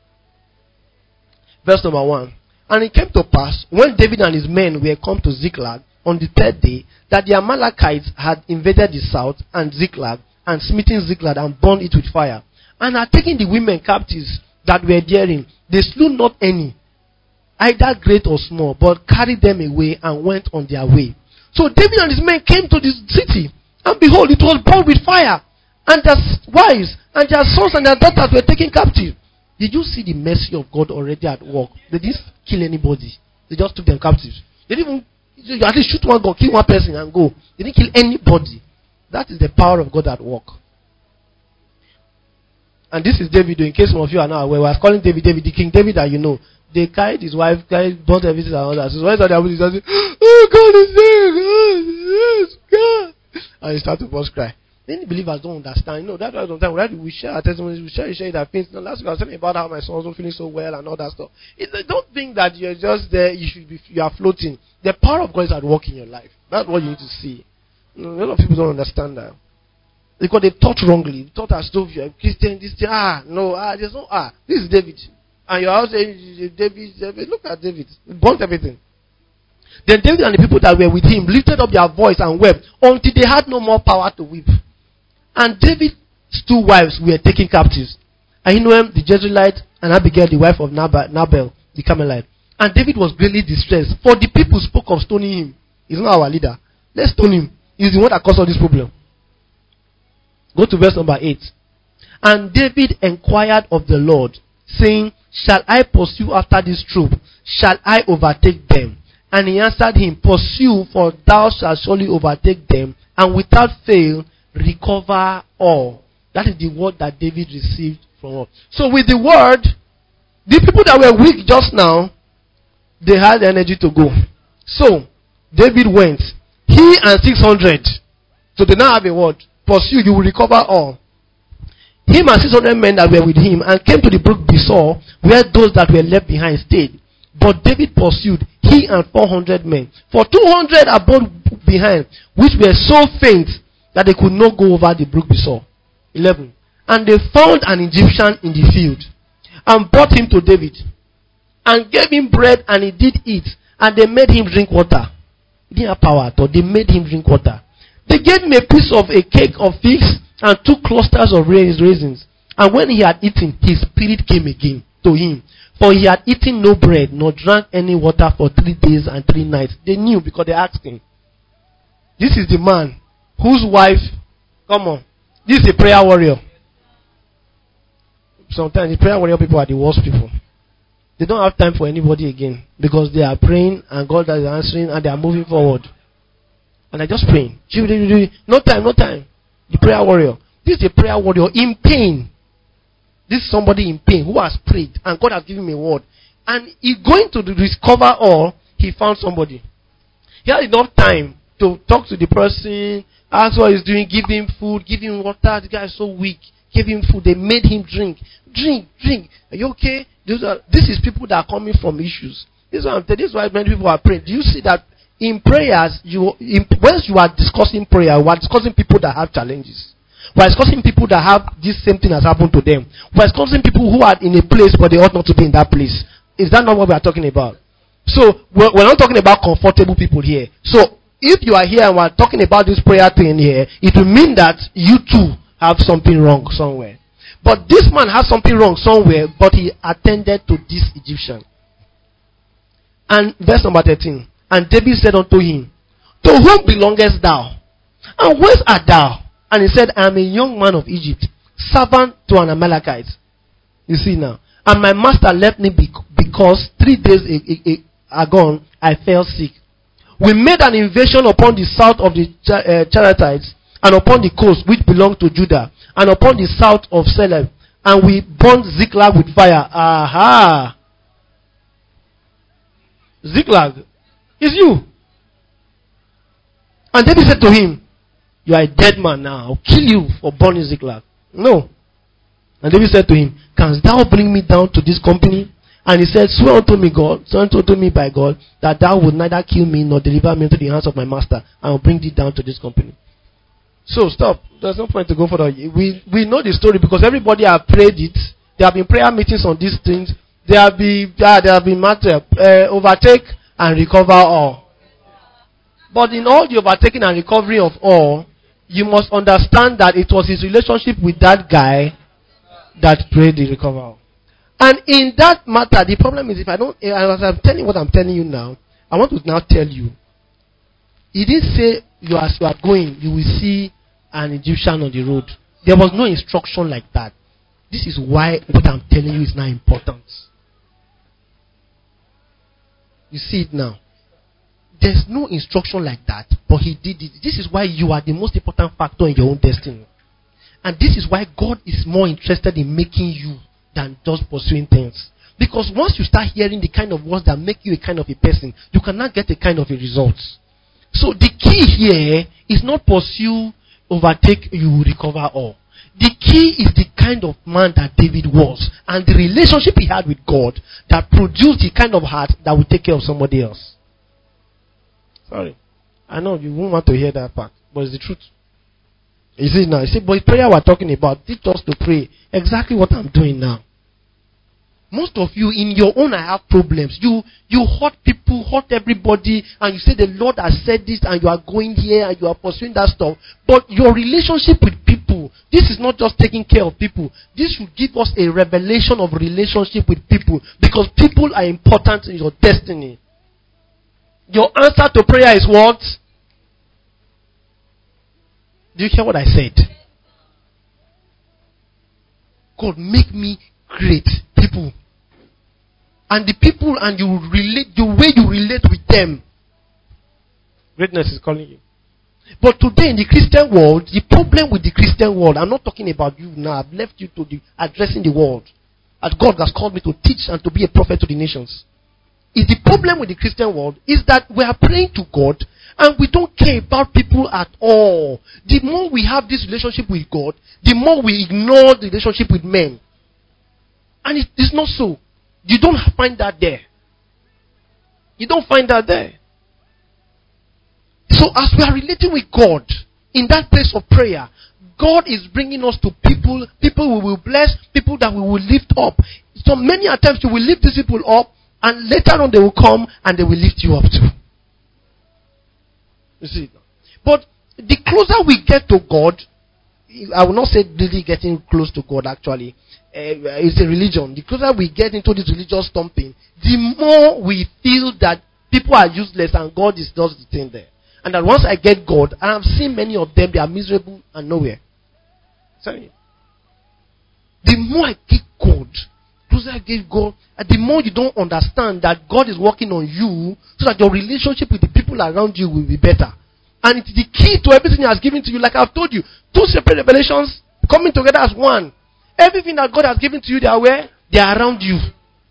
Verse number one. And it came to pass, when David and his men were come to Ziklag on the third day, that the Amalekites had invaded the south and Ziklag, and smitten Ziklag, and burned it with fire, and had taken the women captives that were therein. They slew not any, either great or small, but carried them away and went on their way. So David and his men came to the city, and behold, it was burned with fire, and their wives and their sons and their daughters were taken captive. Did you see the mercy of God already at work? They didn't kill anybody. They just took them captives. They didn't even, at least shoot one gun, kill one person and go. They didn't kill anybody. That is the power of God at work. And this is David, in case some of you are not aware. We are calling David, David, the King David that you know. They carried his wife, carried, burnt everything and all that. So when they say, oh, God is there, God, yes, God. And he started to burst cry. Many believers don't understand. You know, that's why sometimes we share our testimonies, we share, we share that things. You know, last week I was telling about how my son wasn't feeling so well and all that stuff. It, don't think that you're just there, you should be, you are floating. The power of God is at work in your life. That's what you need to see. You know, a lot of people don't understand that. Because they taught wrongly. They taught as though you're a Christian, this thing, ah, no, ah, there's no, ah, this is David. And you're out saying, David, David, look at David. He burnt everything. Then David and the people that were with him lifted up their voice and wept until they had no more power to weep. And David's two wives were taken captives. Ahinoam the Jezreelite and Abigail the wife of Nabal, Nabal the Carmelite. And David was greatly distressed, for the people spoke of stoning him. He's not our leader. Let's stone him. He's the one that caused all this problem. Go to verse number eight. And David inquired of the Lord, saying, shall I pursue after this troop? Shall I overtake them? And he answered him, pursue, for thou shalt surely overtake them, and without fail recover all. That is the word that David received from God. So with the word, the people that were weak just now, they had energy to go. So David went, he and six hundred. So they now have a word. Pursue, you will recover all. Him and six hundred men that were with him, and came to the brook Besor, where those that were left behind stayed. But David pursued, he and four hundred men. For two hundred abode behind, which were so faint that they could not go over the brook Besor. eleven. And they found an Egyptian in the field, and brought him to David, and gave him bread, and he did eat, and they made him drink water. He didn't have power, but they made him drink water. They gave him a piece of a cake of figs, and two clusters of raisins. And when he had eaten, his spirit came again to him. For he had eaten no bread, nor drank any water for three days and three nights. They knew because they asked him. This is the man whose wife, come on, this is a prayer warrior. Sometimes the prayer warrior people are the worst people. They don't have time for anybody again, because they are praying and God is answering and they are moving forward. And they're just praying. No time, no time. The prayer warrior. This is a prayer warrior in pain. This is somebody in pain who has prayed and God has given him a word. And he going to discover all, he found somebody. He had enough time to talk to the person, ask what he's doing, give him food, give him water. The guy is so weak. Give him food. They made him drink. Drink, drink. Are you okay? These are, this is people that are coming from issues. This is why I'm telling you, this is why many people are praying. Do you see that in prayers, you in, once you are discussing prayer, we are discussing people that have challenges. We are discussing people that have this same thing has happened to them. We are discussing people who are in a place but they ought not to be in that place. Is that not what we are talking about? So we're, we're not talking about comfortable people here. So if you are here and we're talking about this prayer thing here, it will mean that you too have something wrong somewhere. But this man has something wrong somewhere, but he attended to this Egyptian. And verse number thirteen. And David said unto him, to whom belongest thou? And whence art thou? And he said, I am a young man of Egypt, servant to an Amalekite. You see now. And my master left me because three days ago I fell sick. We made an invasion upon the south of the uh, Cherethites, and upon the coast which belonged to Judah, and upon the south of Salem, and we burned Ziklag with fire. Aha! Ziklag is you. And David said to him, you are a dead man now. I'll kill you for burning Ziklag. No. And David said to him, canst thou bring me down to this company? And he said, swear unto me God, swear unto me by God, that thou wilt neither kill me nor deliver me into the hands of my master. I will bring thee down to this company. So stop. There's no point to go further. We we know the story because everybody have prayed it. There have been prayer meetings on these things. There have been uh, there have been matter uh, overtake and recover all. But in all the overtaking and recovery of all, you must understand that it was his relationship with that guy that prayed the recovery. And in that matter, the problem is if I don't, as I'm telling you what I'm telling you now, I want to now tell you. He didn't say you as you are going, you will see an Egyptian on the road. There was no instruction like that. This is why what I'm telling you is now important. You see it now. There's no instruction like that, but he did it. This is why you are the most important factor in your own destiny. And this is why God is more interested in making you than just pursuing things. Because once you start hearing the kind of words that make you a kind of a person, you cannot get a kind of a result. So the key here is not pursue, overtake, you will recover all. The key is the kind of man that David was and the relationship he had with God that produced the kind of heart that will take care of somebody else. Sorry. I know you won't want to hear that part, but it's the truth. You see now, you see, but prayer we're talking about, teach us to pray. Exactly what I'm doing now. Most of you, in your own, I have problems. You you hurt people, hurt everybody, and you say the Lord has said this, and you are going here, and you are pursuing that stuff. But your relationship with people, this is not just taking care of people. This should give us a revelation of relationship with people, because people are important in your destiny. Your answer to prayer is what? Do you hear what I said? God, make me great people. And the people and you relate, the way you relate with them. Greatness is calling you. But today in the Christian world, the problem with the Christian world, I'm not talking about you now, I've left you to the addressing the world. As God has called me to teach and to be a prophet to the nations. Is the problem with the Christian world is that we are praying to God and we don't care about people at all. The more we have this relationship with God, the more we ignore the relationship with men. And it is not so. You don't find that there. You don't find that there. So as we are relating with God in that place of prayer, God is bringing us to people, people we will bless, people that we will lift up. So many times you will lift these people up, and later on they will come and they will lift you up too. You see? But the closer we get to God, I will not say really getting close to God actually. Uh, it's a religion. The closer we get into this religious stomping, the more we feel that people are useless and God is just the thing there. And that once I get God, and I've seen many of them, they are miserable and nowhere. Sorry. The more I get God, closer I get God, and the more you don't understand that God is working on you so that your relationship with the people around you will be better. And it's the key to everything He has given to you. Like I've told you, two separate revelations coming together as one. Everything that God has given to you, they are where? They are around you.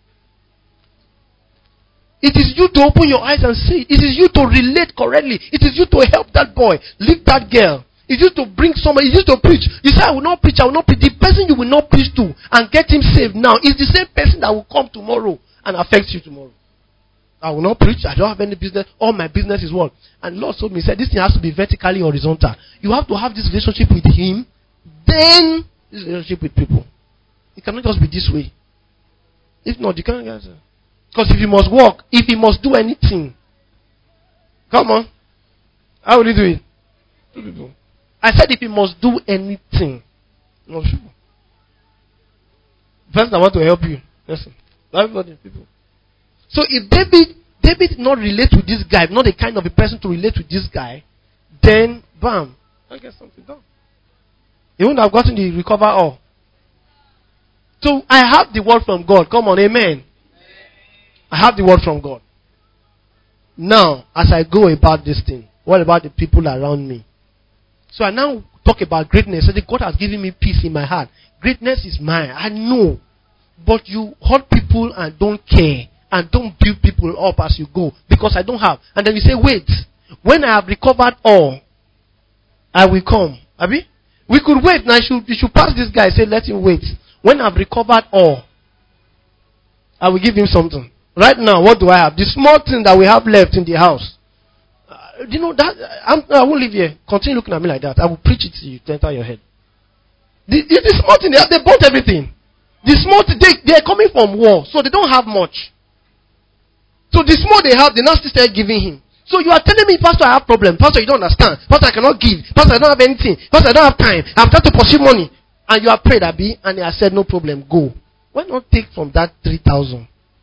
It is you to open your eyes and see. It is you to relate correctly. It is you to help that boy, lift that girl. It is you to bring somebody. It is you to preach. You say, I will not preach, I will not preach. The person you will not preach to and get him saved now is the same person that will come tomorrow and affect you tomorrow. I will not preach. I don't have any business. All my business is what? And the Lord told me, he said, this thing has to be vertically horizontal. You have to have this relationship with Him, then this relationship with people. It cannot just be this way. If not, you can't get it. Because if you must walk, if He must do anything, come on. How will He do it? Two people. I said if He must do anything. No, sure. First, I want to help you. Listen. Everybody, people. So if David, David did not relate to this guy, not the kind of a person to relate to this guy, then, bam, I get something done. He wouldn't have gotten the recover all. So I have the word from God. Come on, amen. I have the word from God. Now, as I go about this thing, what about the people around me? So I now talk about greatness. I say God has given me peace in my heart. Greatness is mine. I know. But you hurt people and don't care. And don't build people up as you go. Because I don't have. And then you say, wait. When I have recovered all, I will come. Abi? We could wait. Now you should, you should pass this guy and say, let him wait. When I've recovered all, I will give him something. Right now, what do I have? The small thing that we have left in the house. Uh, you know, that I'm, I won't leave here. Continue looking at me like that. I will preach it to you to enter your head. The, the, the small thing, they, they bought everything. The small thing, they, they are coming from war, so they don't have much. So the small they have, they now still start giving him. So you are telling me, Pastor, I have problem. Pastor, you don't understand. Pastor, I cannot give. Pastor, I don't have anything. Pastor, I don't have time. I'm trying to pursue money. And you are prayed, Abi, and I said, no problem, go. Why not take from that three thousand?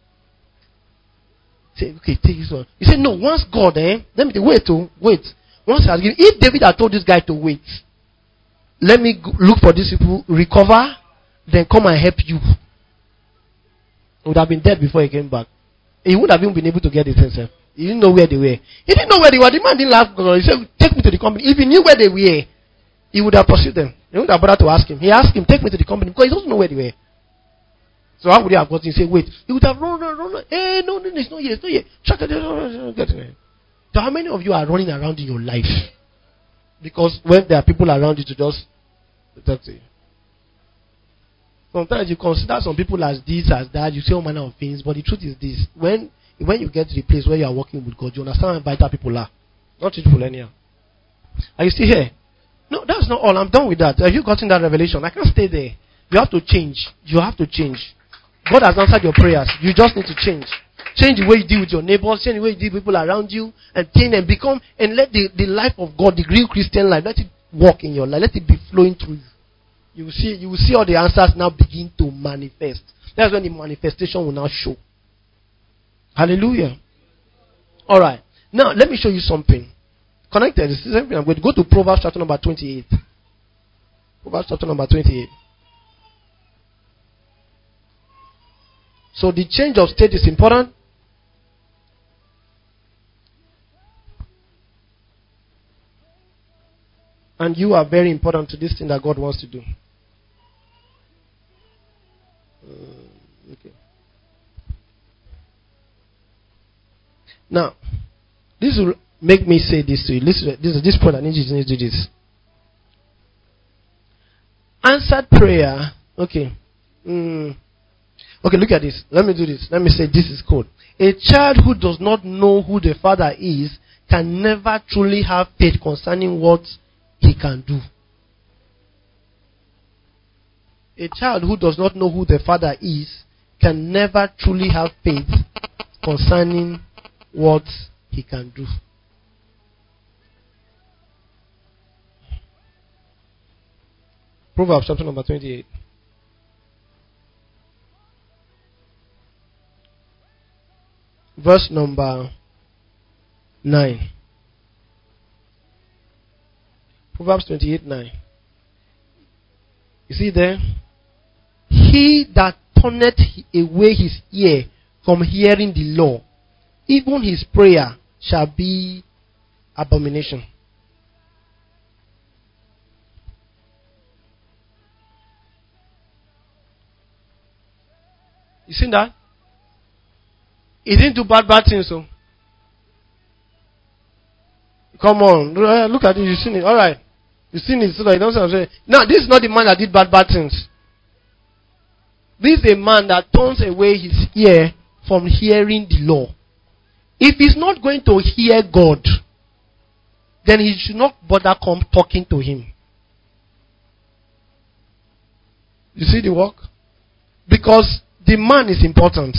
Say, okay, take this one. You say, no, once God, eh, let me wait, to wait. Once I given, if David had told this guy to wait, let me go, look for these people, recover, then come and help you. He would have been dead before he came back. He would have even been able to get it himself. He didn't know where they were. He didn't know where they were. The man didn't laugh. He said, take me to the company. If he knew where they were, he would have pursued them. He would have bothered to ask him. He asked him, take me to the company, because he doesn't know where they were. So how would he have gotten? He said, wait. He would have run, run, run. Hey, no, no, it's not here, it's not here. Shut it. So how many of you are running around in your life? Because when there are people around you to just talk to you. Sometimes you consider some people as this, as that. You say all manner of things. But the truth is this. When when you get to the place where you are working with God, you understand how vital people are. Not treat people anyhow. Are you still here? No, that's not all. I'm done with that. Have you gotten that revelation? I can't stay there. You have to change. You have to change. God has answered your prayers. You just need to change. Change the way you deal with your neighbors. Change the way you deal with people around you. And change and become, and let the, the life of God, the real Christian life, let it walk in your life. Let it be flowing through you. You will see, you will see all the answers now begin to manifest. That's when the manifestation will now show. Hallelujah. Alright. Now, let me show you something. Connected. I'm going to go to Proverbs chapter number twenty-eight. Proverbs chapter number twenty-eight. So the change of state is important. And you are very important to this thing that God wants to do. Uh, okay. Now, this will make me say this to you. Listen, this is this point I need you to do this. Answered prayer. Okay. Mm. Okay, look at this. Let me do this. Let me say this is code. A child who does not know who the father is can never truly have faith concerning what he can do. A child who does not know who the father is can never truly have faith concerning what he can do. Proverbs chapter number twenty-eight. Verse number nine. Proverbs twenty-eight nine. You see there? He that turneth away his ear from hearing the law, even his prayer shall be abomination. You seen that? He didn't do bad, bad things, so. Come on. Look at it. You've seen it. Alright. You've seen it. So that you don't say, now, this is not the man that did bad, bad things. This is a man that turns away his ear from hearing the law. If he's not going to hear God, then he should not bother come talking to him. You see the work? Because the man is important.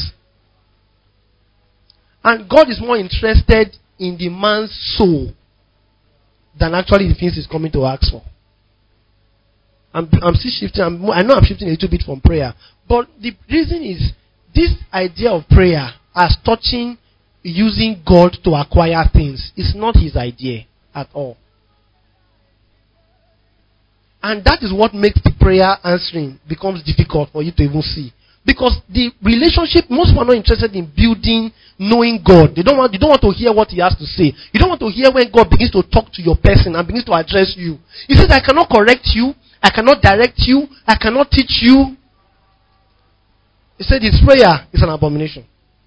And God is more interested in the man's soul than actually the things he's coming to ask for. I'm, I'm still shifting. I'm, I know I'm shifting a little bit from prayer. But the reason is this idea of prayer as touching using God to acquire things is not his idea at all. And that is what makes the prayer answering becomes difficult for you to even see. Because the relationship, most people are not interested in building, knowing God. They don't want, you don't want to hear what he has to say. You don't want to hear when God begins to talk to your person and begins to address you. He says, I cannot correct you. I cannot direct you. I cannot teach you. He said his prayer is an abomination.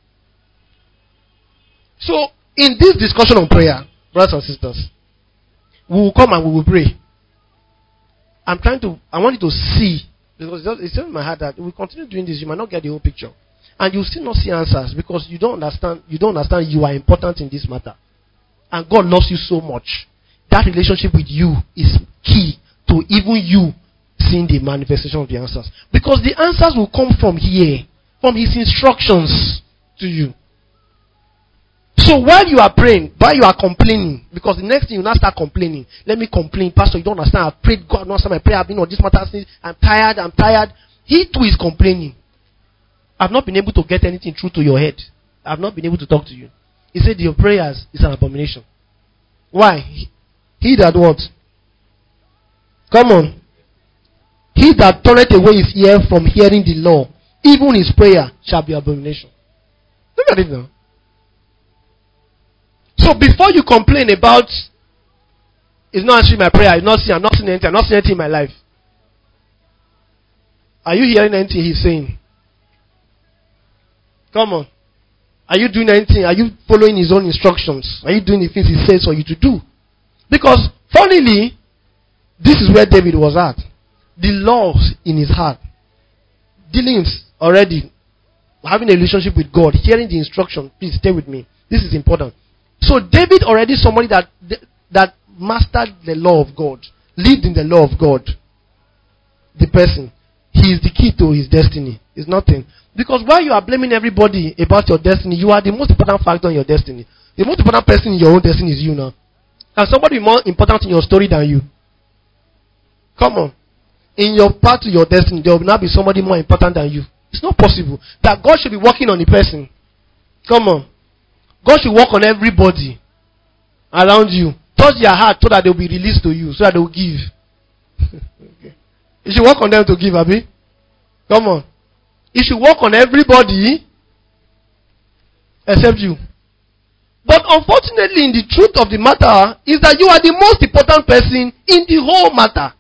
So, in this discussion on prayer, brothers and sisters, we will come and we will pray. I'm trying to, I want you to see, because it's still in my heart that if we continue doing this, you might not get the whole picture. And you still not see answers because you don't understand, you don't understand you are important in this matter. And God loves you so much. That relationship with you is key to even you seeing the manifestation of the answers. Because the answers will come from here, from his instructions to you. So while you are praying, while you are complaining, because the next thing you now start complaining, let me complain, Pastor, you don't understand, I've prayed, God, don't understand my prayer, I've been on this matter since, I'm tired, I'm tired. He too is complaining. I've not been able to get anything through to your head. I've not been able to talk to you. He said your prayers is an abomination. Why? He that what? Come on. He that turneth away his ear from hearing the law, even his prayer shall be abomination. Look at it now. So before you complain about it's not answering my prayer, it's not seeing, I'm not seeing anything, I'm not seeing anything in my life. Are you hearing anything he's saying? Come on. Are you doing anything? Are you following his own instructions? Are you doing the things he says for you to do? Because funnily, this is where David was at. The laws in his heart. Dealings already. Having a relationship with God. Hearing the instruction. Please stay with me. This is important. So David already somebody that that mastered the law of God, lived in the law of God. The person, he is the key to his destiny. It's nothing. Because while you are blaming everybody about your destiny, you are the most important factor in your destiny. The most important person in your own destiny is you now. Can somebody be more important in your story than you? Come on. In your path to your destiny, there will not be somebody more important than you. It's not possible that God should be working on the person. Come on. God should work on everybody around you. Touch their heart so that they will be released to you, so that they will give. Okay. You should work on them to give, Abi. Come on. You should work on everybody except you. But unfortunately, in the truth of the matter is that you are the most important person in the whole matter.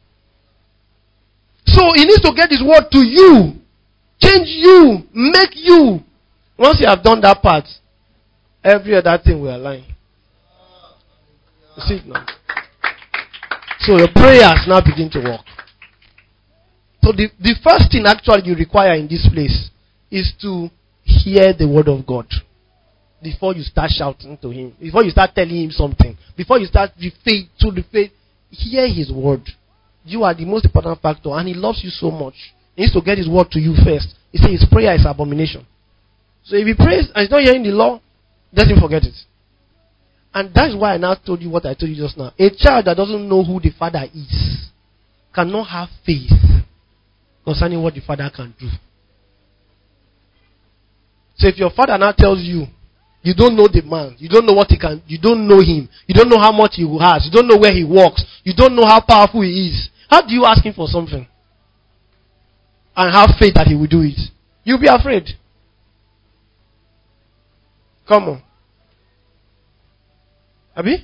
So he needs to get his word to you, change you, make you. Once you have done that part, every other thing will align. You see it now. So your prayers now begin to work. So the, the first thing actually you require in this place is to hear the word of God. Before you start shouting to him. Before you start telling him something. Before you start the faith to the faith. Hear his word. You are the most important factor. And he loves you so much. He needs to get his word to you first. He says his prayer is abomination. So if he prays and he's not hearing the law, let him forget it. And that's why I now told you what I told you just now. A child that doesn't know who the father is cannot have faith concerning what the father can do. So if your father now tells you, you don't know the man, you don't know what he can, you don't know him, you don't know how much he has, you don't know where he works, you don't know how powerful he is, how do you ask him for something? And have faith that he will do it? You'll be afraid. Come on. Abi?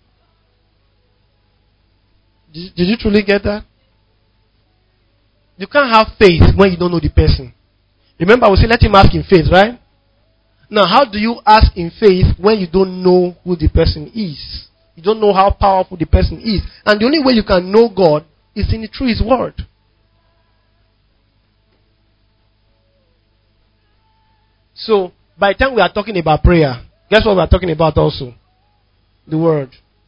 Did, did you truly get that? You can't have faith when you don't know the person. Remember, we say let him ask in faith, right? Now, how do you ask in faith when you don't know who the person is? You don't know how powerful the person is. And the only way you can know God is in through his word. So, by the time we are talking about prayer, Guess what we are talking about also? The word.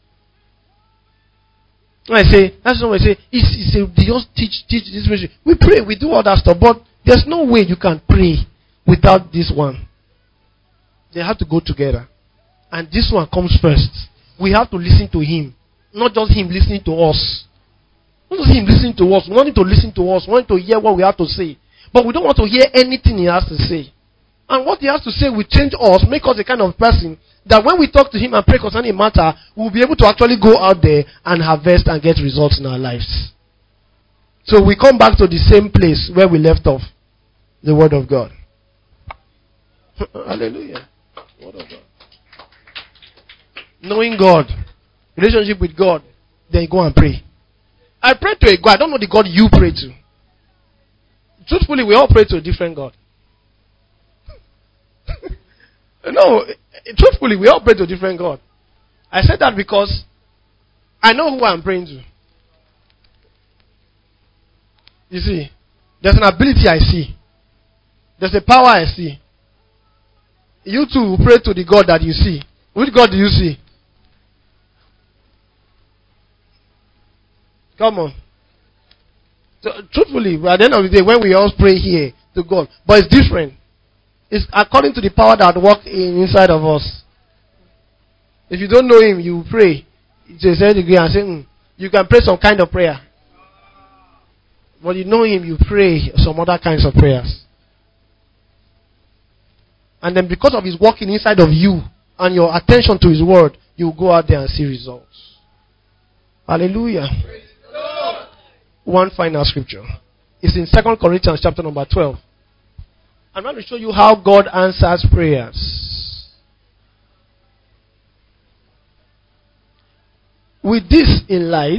When I say, that's when I say, it's, it's a, they just teach, teach this message. We pray, we do all that stuff, but there's no way you can pray without this one. They have to go together. And this one comes first. We have to listen to him. Not just him listening to us. Not just him listening to us. We want him to listen to us. We want him to hear what we have to say. But we don't want to hear anything he has to say. And what he has to say will change us, make us the kind of person that when we talk to him and pray concerning a matter, we'll be able to actually go out there and harvest and get results in our lives. So we come back to the same place where we left off. The Word of God. Hallelujah. Word of God. Knowing God. Relationship with God. Then you go and pray. I pray to a God. I don't know the God you pray to. Truthfully, we all pray to a different God. No, truthfully, we all pray to a different God. I said that because I know who I'm praying to. You see, there's an ability I see. There's a power I see. You too pray to the God that you see. Which God do you see? Come on. So, truthfully, at the end of the day, when we all pray here to God, but it's different. It's according to the power that works in inside of us. If you don't know him, you pray to a certain degree and say, mm, you can pray some kind of prayer. But you know him, you pray some other kinds of prayers. And then because of his working inside of you and your attention to his word, you go out there and see results. Hallelujah. One final scripture. It's in Second Corinthians chapter number twelve. I'm going to show you how God answers prayers. With this in life,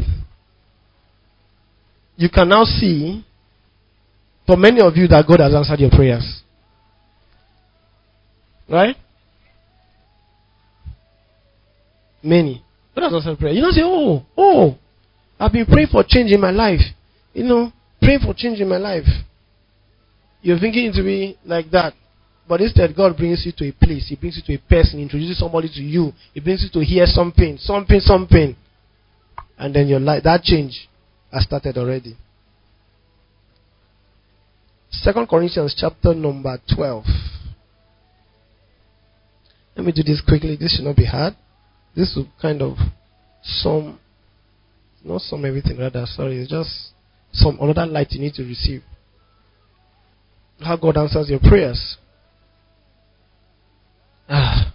you can now see, for many of you, that God has answered your prayers. Right? Many. God has answered prayer. You don't say, oh, oh, I've been praying for change in my life. You know, praying for change in my life. You're thinking it to be like that. But instead, God brings you to a place. He brings you to a person. He introduces somebody to you. He brings you to hear something, something, something. And then your life, that change has started already. Second Corinthians chapter number twelve. Let me do this quickly. This should not be hard. This will kind of sum, not sum everything rather, sorry. It's just some another light you need to receive. How God answers your prayers. Ah.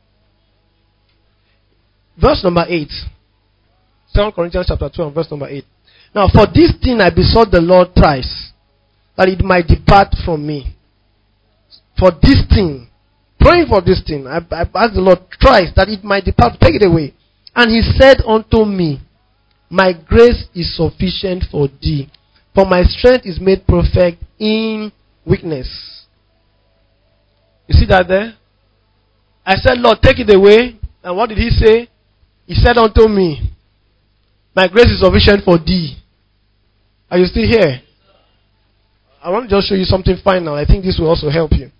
Verse number eight. Second Corinthians chapter twelve, verse number eight. Now, for this thing I besought the Lord thrice, that it might depart from me. For this thing, praying for this thing, I, I asked the Lord thrice that it might depart, take it away. And he said unto me, my grace is sufficient for thee, for my strength is made perfect in weakness. You see that there? I said, Lord, take it away. And what did he say? He said unto me, my grace is sufficient for thee. Are you still here? I want to just show you something final. I think this will also help you.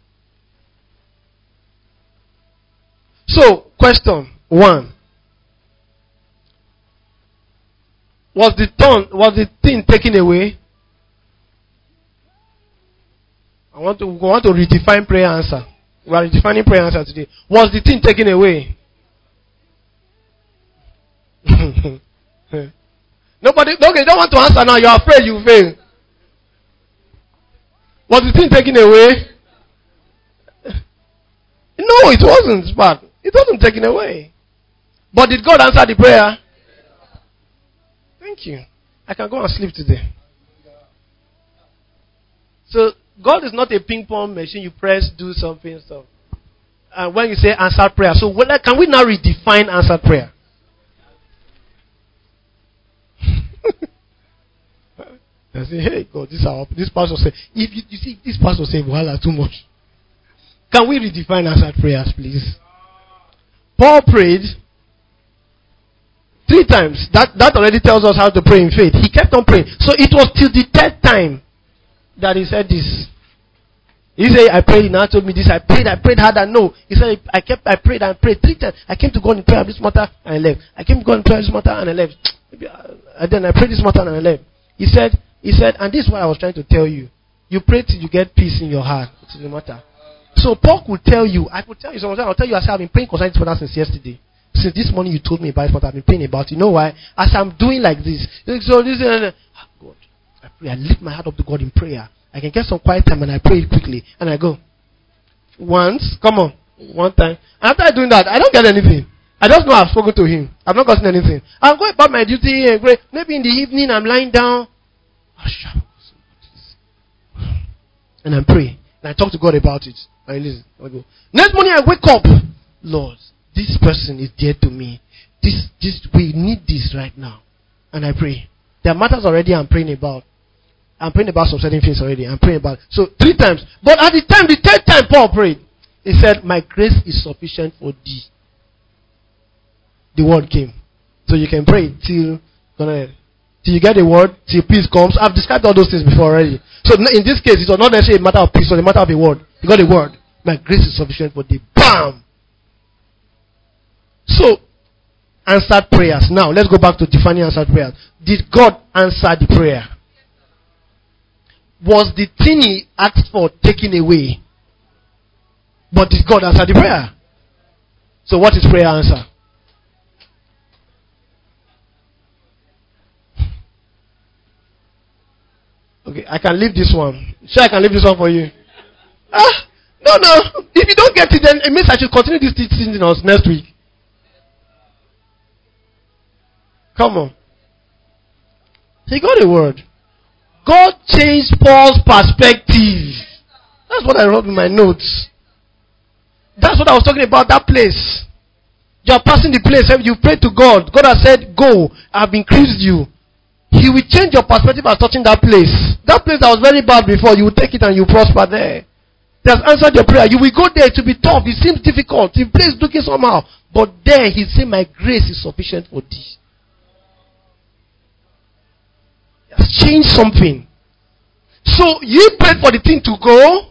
So, question one. Was the turn, was the thing taken away? I want to, we want to redefine prayer answer. We are redefining prayer answer today. Was the thing taken away? Nobody, okay, you don't want to answer now. You are afraid you fail. Was the thing taken away? No, it wasn't, but it wasn't taken away. But did God answer the prayer? Thank you. I can go and sleep today. So, God is not a ping pong machine. You press, do something, stuff. And when you say answered prayer, so what, can we now redefine answered prayer? I say, hey God, this our this pastor say, if you, you see this pastor say, voila, too much. Can we redefine answered prayers, please? Paul prayed three times. That that already tells us how to pray in faith. He kept on praying. So it was till the third time that he said this. He said, I prayed, he now told me this. I prayed, I prayed harder. No. He said, I kept, I prayed and prayed three times. I came to God in prayer this matter and I left. I came to God in prayer this matter and I left. And then I prayed this matter and I left. He said, he said, and this is what I was trying to tell you. You pray till you get peace in your heart. It doesn't matter. So Paul could tell you, I could tell you, sometimes I'll tell you, I said, I've been praying concerning this matter since yesterday. Since this morning you told me about it, but I've been praying about it. You know why? As I'm doing like this, so this, uh, God, I pray, I lift my heart up to God in prayer. I can get some quiet time and I pray it quickly. And I go, once, come on, one time. And after doing that, I don't get anything. I just know I've spoken to him. I've not gotten anything. I'm going about my duty and pray. Maybe in the evening I'm lying down. And I pray. And I talk to God about it. I listen. I go. Next morning I wake up. Lord, this person is dear to me. This, this, we need this right now. And I pray. There are matters already I'm praying about. I'm praying about some certain things already. I'm praying about. So three times. But at the time, the third time Paul prayed, he said, my grace is sufficient for thee. The word came. So you can pray till, till you get the word, till peace comes. I've described all those things before already. So in this case, it was not necessarily a matter of peace, it was a matter of a word. You got the word. My grace is sufficient for thee. Bam! So, answered prayers. Now, let's go back to defining answered prayers. Did God answer the prayer? Was the thing he asked for taken away? But did God answer the prayer? So what is prayer answer? Okay, I can leave this one. Sure, I can leave this one for you. Ah, no, no. If you don't get it, then it means I should continue this teaching next week. Come on. He got a word. God changed Paul's perspective. That's what I wrote in my notes. That's what I was talking about, that place. You are passing the place. You pray to God. God has said, go. I have increased you. He will change your perspective by touching that place. That place that was very bad before, you will take it and you prosper there. He has answered your prayer. You will go there to be tough. It seems difficult. The place is looking somehow. But there, he said, my grace is sufficient for thee. He has changed something. So, you prayed for the thing to go.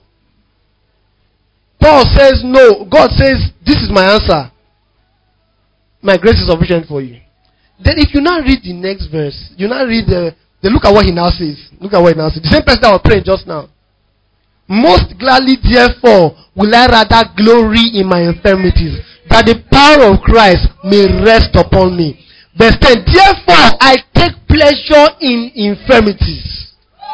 Paul says, no. God says, this is my answer. My grace is sufficient for you. Then if you now read the next verse, you now read the, the look at what he now says. Look at what he now says. The same person that was praying just now. Most gladly, therefore, will I rather glory in my infirmities, that the power of Christ may rest upon me. Verse ten, therefore, I take pleasure in infirmities.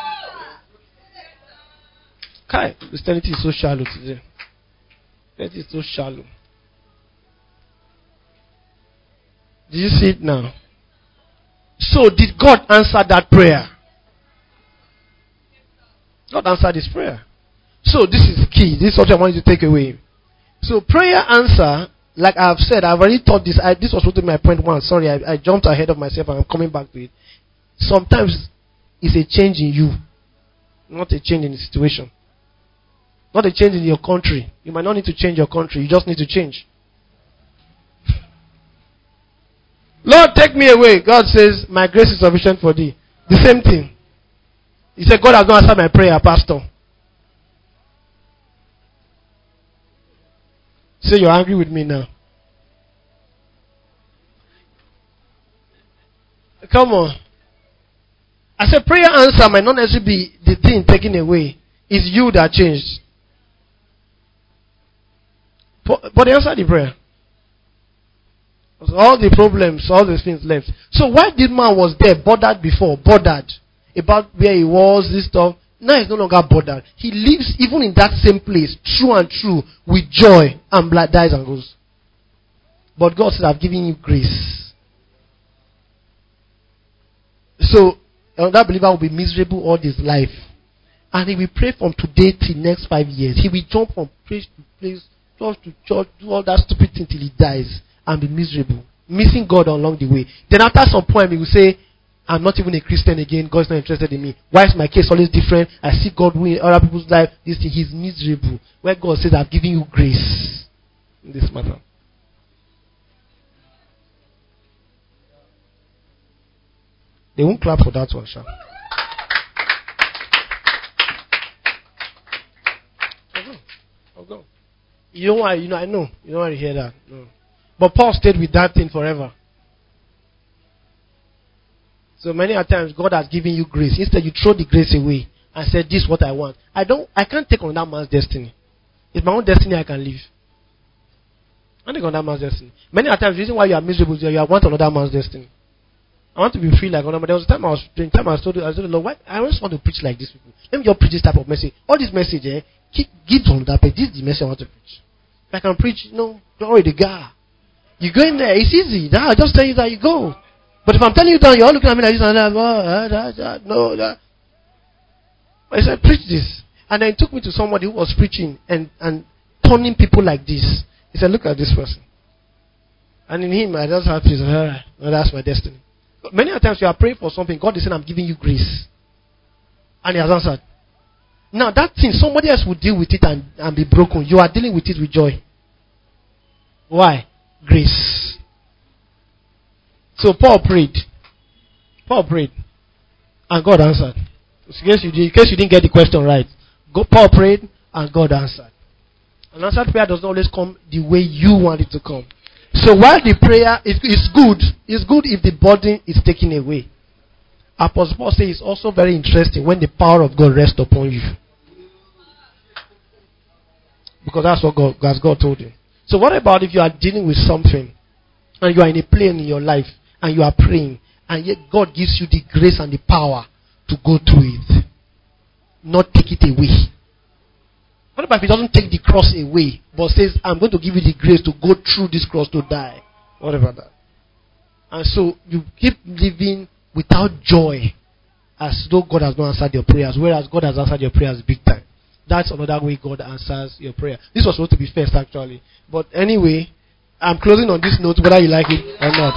Kai, Christianity is so shallow today. Christianity is so shallow. Do you see it now? So, did God answer that prayer? God answered this prayer. So, this is key. This is what I want you to take away. So, prayer answer, like I have said, I've already taught this. I, this was written my point one. Sorry, I, I jumped ahead of myself and I'm coming back to it. Sometimes, it's a change in you, not a change in the situation. Not a change in your country. You might not need to change your country. You just need to change. Lord, take me away. God says, my grace is sufficient for thee. The same thing. He said, God has not answered my prayer, pastor. Say you're angry with me now. Come on. I said, prayer answer might not necessarily be the thing taken away. It's you that changed. But they answered the prayer. All the problems, all the things left. So why did man was there bothered before, bothered about where he was, this stuff? Now he's no longer bothered. He lives even in that same place, true and true, with joy, and blood dies and goes. But God said, I've given you grace. So that believer will be miserable all his life. And he will pray from today till next five years. He will jump from place to place, church to church, do all that stupid thing till he dies. And be miserable, missing God along the way. Then after some point, he will say, I'm not even a Christian again. God's not interested in me. Why is my case always different? I see God win other people's life. This thing, he's miserable. Where God says, I've given you grace in this matter. They won't clap for that one, Sha. gone. You don't want, you know, I know. You don't want to hear that. No. But Paul stayed with that thing forever. So many a times God has given you grace. Instead you throw the grace away and say, this is what I want. I don't, I can't take on that man's destiny. It's my own destiny I can live. I can't take on that man's destiny. Many a times the reason why you are miserable is that you want another man's destiny. I want to be free like another man. There was a time I was doing time I was told I was told the Lord, why I always want to preach like these people. Let me just preach this type of message. All this message, eh, keep give on that page. This is the message I want to preach. If I can preach, you know, don't worry the guy. You go in there, it's easy. Now I just tell you that you go. But if I'm telling you down, you're all looking at me like this and that, oh, that, that, no, that. I said, preach this. And then he took me to somebody who was preaching and, and turning people like this. He said, look at this person. And in him, I just have peace. All right, well, that's my destiny. But many times you are praying for something, God is saying, I'm giving you grace. And he has answered. Now that thing, somebody else will deal with it and, and be broken. You are dealing with it with joy. Why? Grace. So Paul prayed. Paul prayed. And God answered. In case you, in case you didn't get the question right. Go, Paul prayed and God answered. An answered prayer does not always come the way you want it to come. So while the prayer is, is good, it's good if the burden is taken away. Apostle Paul says it's also very interesting when the power of God rests upon you. Because that's what God, as God told you. So what about if you are dealing with something and you are in a plane in your life and you are praying and yet God gives you the grace and the power to go through it. Not take it away. What about if he doesn't take the cross away but says, I'm going to give you the grace to go through this cross to die? What about that? And so you keep living without joy as though God has not answered your prayers, whereas God has answered your prayers big time. That's another way God answers your prayer. This was supposed to be first actually. But anyway, I'm closing on this note whether you like it or not.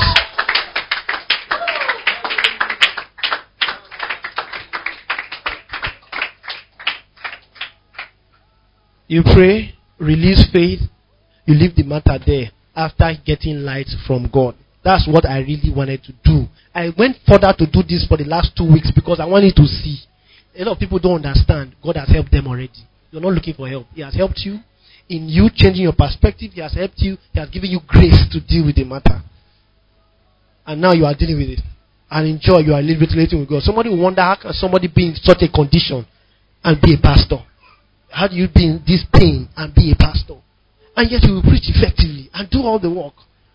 You pray, release faith, you leave the matter there after getting light from God. That's what I really wanted to do. I went further to do this for the last two weeks because I wanted to see. A lot of people don't understand. God has helped them already. You're not looking for help. He has helped you in you changing your perspective. He has helped you. He has given you grace to deal with the matter. And now you are dealing with it. And enjoy, you are a little bit relating with God. Somebody will wonder, how can somebody be in such a condition and be a pastor? How do you be in this pain and be a pastor? And yet you will preach effectively and do all the work.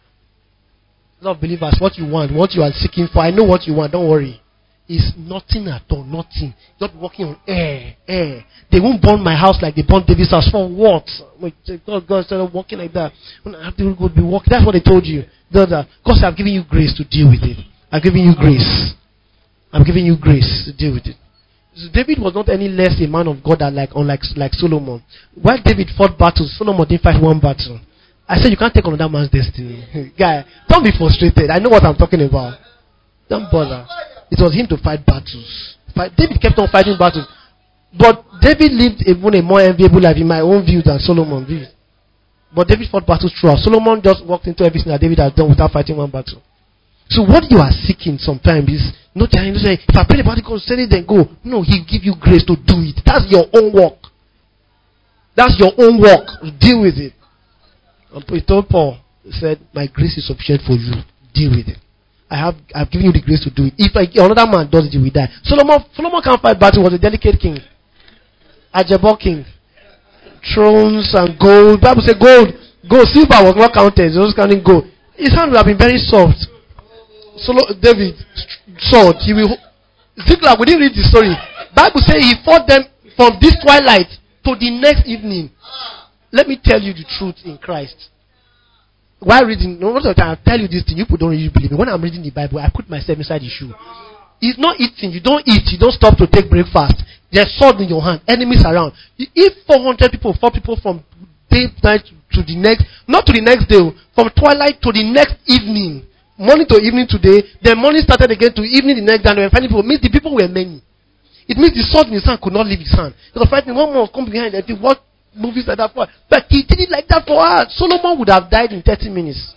Love believers, what you want, what you are seeking for, I know what you want, don't worry. It's nothing at all, nothing. Just working on air, air. They won't burn my house like they burned David's house. For what? God, God started working like that. I have to go be working. That's what they told you. God, I've given you grace to deal with it. I've given you grace. I'm giving you grace to deal with it. So David was not any less a man of God than like, unlike like Solomon. While David fought battles, Solomon didn't fight one battle. I said you can't take on another man's destiny. Guy, don't be frustrated. I know what I'm talking about. Don't bother. It was him to fight battles. Fight. David kept on fighting battles. But David lived even a more enviable life in my own view than Solomon did. But David fought battles throughout. Solomon just walked into everything that David has done without fighting one battle. So what you are seeking sometimes is not trying to say, if I pray about it, God said it, then go. No, He give you grace to do it. That's your own work. That's your own work. Deal with it. And he told Paul, he said, my grace is sufficient for you. Deal with it. I have I've given you the grace to do it. If I, another man does it, he will die. Solomon, Solomon can't fight battle. He was a delicate king. Ajabor king. Thrones and gold. Bible says gold. Gold. Silver was not counted. He was counting gold. His hand would have been very soft. Solo, David, sword. He will. Ziklag, we didn't read the story. Bible says he fought them from this twilight to the next evening. Let me tell you the truth in Christ. While reading, most of the time I tell you this thing, you people don't really believe me. When I'm reading the Bible, I put myself inside the shoe. It's not eating. You don't eat. You don't stop to take breakfast. There's sword in your hand. Enemies around. If four hundred people, four people from day night to the next, not to the next day, from twilight to the next evening, morning to evening today, then morning started again to evening the next day, and when finding people, means the people were many. It means the sword in his hand could not leave his hand. He was fighting. One more come behind and think, what movies like that for? But he did it like that for us. Solomon would have died in thirty minutes.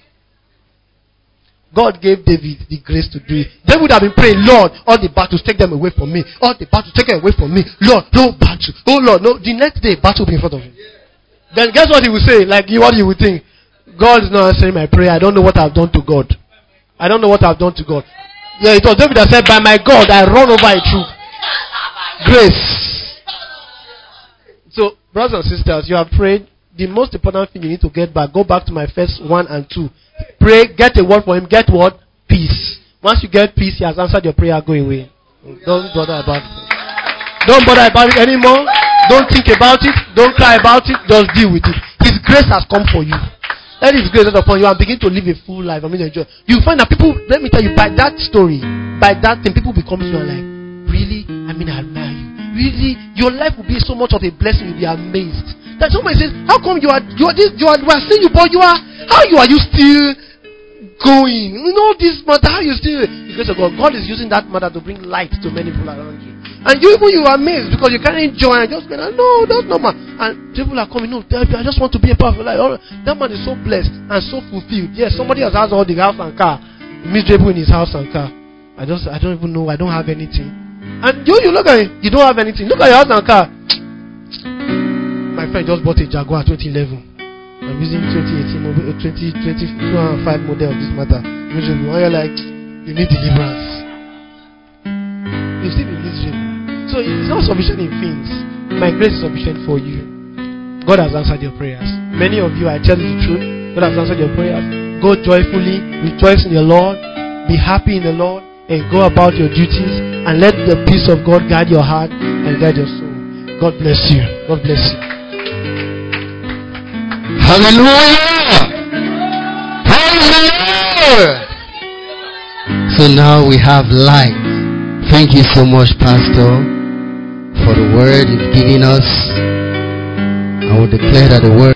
God gave David the grace to do it. They would have been praying, Lord, all the battles, take them away from me. All the battles, take them away from me. Lord, no battle. Oh Lord, no. The next day, battle will be in front of him. then guess what he will say? Like what you would think. God is not answering my prayer. I don't know what I've done to God. I don't know what I've done to God. Yeah, it was David that said, by my God, I run over a troop. Grace. So, brothers and sisters, you have prayed. The most important thing you need to get back, go back to my first one and two. Pray, get a word for him, get what? Peace. Once you get peace, he has answered your prayer, go away. Don't bother about it. Don't bother about it anymore. Don't think about it. Don't cry about it. Just deal with it. His grace has come for you. Let His grace upon you and begin to live a full life. I mean, enjoy. You find that people, let me tell you, by that story, by that thing, people become you and like, really? I mean, I admire you. Really? Your life will be so much of a blessing, you'll be amazed. That somebody says, how come you are, you are this, you are, we are seeing you, but you are, how you are you still going? You know this matter, how you still, because of God, God is using that matter to bring light to many people around you. And you even you are amazed because you can't enjoy and just go, no, that's normal. And people are coming, no, I just want to be a part of life. That man is so blessed and so fulfilled. Yes, somebody else has all the house and car, miserable in his house and car. I just, I don't even know, I don't have anything. And you, you look at it, you don't have anything. Look at your house and car. My friend just bought a Jaguar twenty eleven. I'm using twenty eighteen, twenty twenty-five model of this matter. Miserable. And you're like, you need deliverance. You still be miserable. So it's not sufficient in things. My grace is sufficient for you. God has answered your prayers. Many of you, I tell you the truth, God has answered your prayers. Go joyfully, rejoice in the Lord, be happy in the Lord, and go about your duties, and let the peace of God guide your heart and guide your soul. God bless you. God bless you. Hallelujah! Hallelujah! So now we have light. Thank you so much, Pastor, for the word you've given us. I will declare that the word